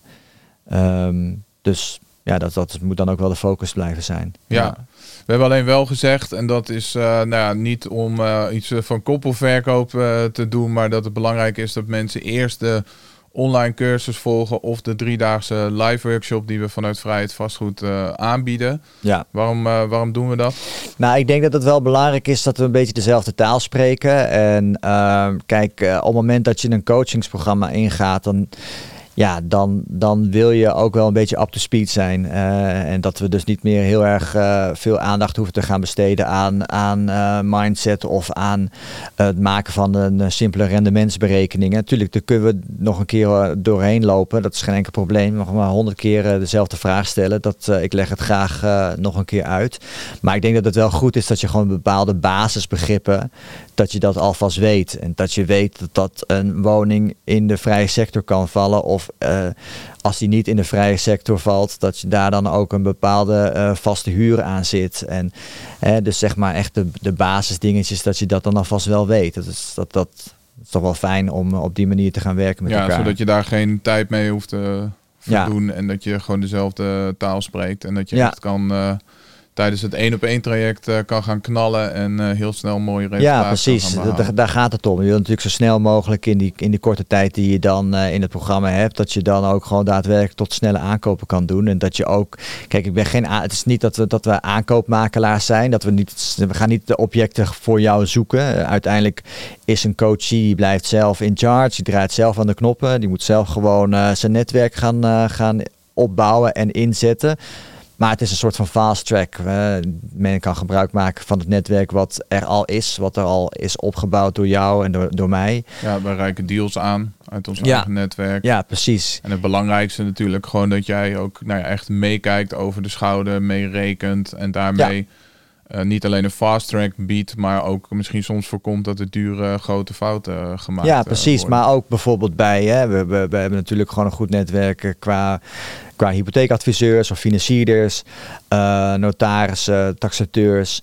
Dus dat moet dan ook wel de focus blijven zijn. Ja. We hebben alleen wel gezegd, en dat is niet om iets van koppelverkoop te doen, maar dat het belangrijk is dat mensen eerst de online cursus volgen of de 3-daagse live workshop die we vanuit Vrijheid Vastgoed aanbieden. Ja. Waarom doen we dat? Nou, ik denk dat het wel belangrijk is dat we een beetje dezelfde taal spreken. En op het moment dat je een coachingsprogramma ingaat, dan wil je ook wel een beetje up to speed zijn. En dat we dus niet meer heel erg veel aandacht hoeven te gaan besteden aan mindset of aan het maken van een simpele rendementsberekening. Natuurlijk, daar kunnen we nog een keer doorheen lopen. Dat is geen enkel probleem. Nog maar 100 keer dezelfde vraag stellen. Ik leg het graag nog een keer uit. Maar ik denk dat het wel goed is dat je gewoon bepaalde basisbegrippen, dat je dat alvast weet. En dat je weet dat een woning in de vrije sector kan vallen of als die niet in de vrije sector valt, dat je daar dan ook een bepaalde vaste huur aan zit. En dus zeg maar echt de basisdingetjes, dat je dat dan alvast wel weet. Dat is toch wel fijn om op die manier te gaan werken met elkaar. Ja, zodat je daar geen tijd mee hoeft te verdoen en dat je gewoon dezelfde taal spreekt. En dat je echt kan tijdens het 1-op-1 traject kan gaan knallen en heel snel mooie resultaten. Ja, precies. Daar gaat het om. Je wilt natuurlijk zo snel mogelijk in die korte tijd die je dan in het programma hebt, dat je dan ook gewoon daadwerkelijk tot snelle aankopen kan doen. En dat je ook, kijk, het is niet dat we aankoopmakelaars zijn, we gaan niet de objecten voor jou zoeken. Uiteindelijk is een coachie, die blijft zelf in charge, die draait zelf aan de knoppen, die moet zelf gewoon zijn netwerk gaan opbouwen en inzetten. Maar het is een soort van fast track. Men kan gebruik maken van het netwerk wat er al is opgebouwd door jou en door mij. Ja, wij reiken deals aan uit ons eigen netwerk. Ja, precies. En het belangrijkste natuurlijk gewoon dat jij ook echt meekijkt over de schouder, meerekent en daarmee niet alleen een fast track biedt, maar ook misschien soms voorkomt dat er dure grote fouten gemaakt Ja, precies. worden. Maar ook bijvoorbeeld bij, we hebben natuurlijk gewoon een goed netwerk qua hypotheekadviseurs of financierders, notarissen, taxateurs.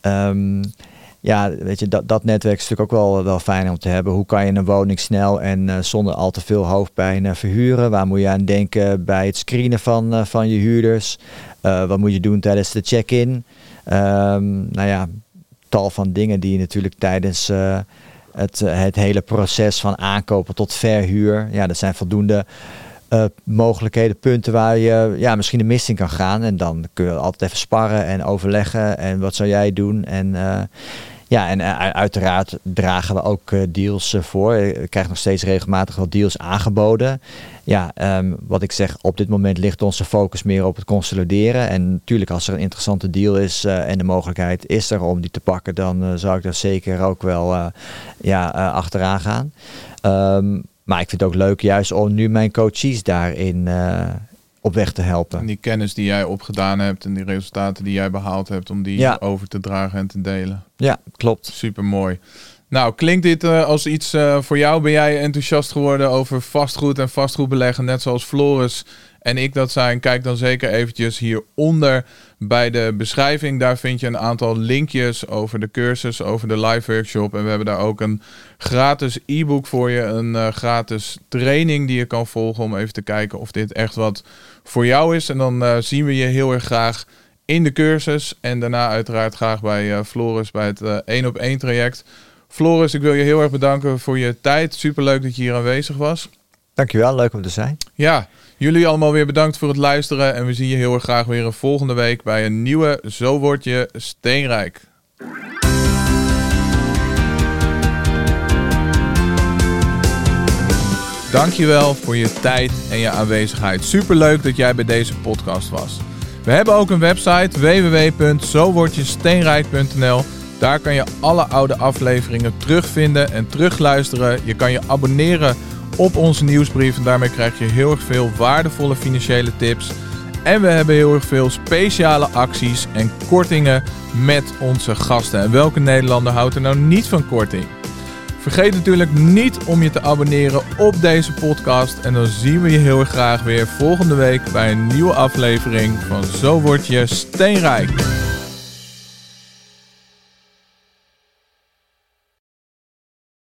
Weet je, dat netwerk is natuurlijk ook wel fijn om te hebben. Hoe kan je een woning snel en zonder al te veel hoofdpijn verhuren? Waar moet je aan denken bij het screenen van je huurders? Wat moet je doen tijdens de check-in? Tal van dingen die je natuurlijk tijdens het hele proces van aankopen tot verhuur. Ja, dat zijn voldoende mogelijkheden, punten waar je misschien een mis in kan gaan. En dan kun je altijd even sparren en overleggen. En wat zou jij doen? En uiteraard dragen we ook deals voor. Ik krijg nog steeds regelmatig wel deals aangeboden. Wat ik zeg, op dit moment ligt onze focus meer op het consolideren. En natuurlijk als er een interessante deal is en de mogelijkheid is er om die te pakken, dan zou ik daar zeker ook wel achteraan gaan. Maar ik vind het ook leuk juist om nu mijn coaches daarin op weg te helpen. En die kennis die jij opgedaan hebt en die resultaten die jij behaald hebt, om die over te dragen en te delen. Ja, klopt. Super mooi. Nou, klinkt dit als iets voor jou? Ben jij enthousiast geworden over vastgoed en vastgoedbeleggen, net zoals Floris en ik dat zijn? Kijk dan zeker eventjes hieronder bij de beschrijving. Daar vind je een aantal linkjes over de cursus, over de live workshop. En we hebben daar ook een gratis e-book voor je. Een gratis training die je kan volgen om even te kijken of dit echt wat voor jou is. En dan zien we je heel erg graag in de cursus. En daarna uiteraard graag bij Floris bij het 1-op-1 traject. Floris, ik wil je heel erg bedanken voor je tijd. Superleuk dat je hier aanwezig was. Dankjewel, leuk om te zijn. Ja, jullie allemaal weer bedankt voor het luisteren. En we zien je heel erg graag weer een volgende week bij een nieuwe Zo Word Je Steenrijk. Dankjewel voor je tijd en je aanwezigheid. Superleuk dat jij bij deze podcast was. We hebben ook een website www.zowordjesteenrijk.nl. Daar kan je alle oude afleveringen terugvinden en terugluisteren. Je kan je abonneren op onze nieuwsbrief en daarmee krijg je heel erg veel waardevolle financiële tips. En we hebben heel erg veel speciale acties en kortingen met onze gasten. En welke Nederlander houdt er nou niet van korting? Vergeet natuurlijk niet om je te abonneren op deze podcast. En dan zien we je heel erg graag weer volgende week bij een nieuwe aflevering van Zo Word Je Steenrijk.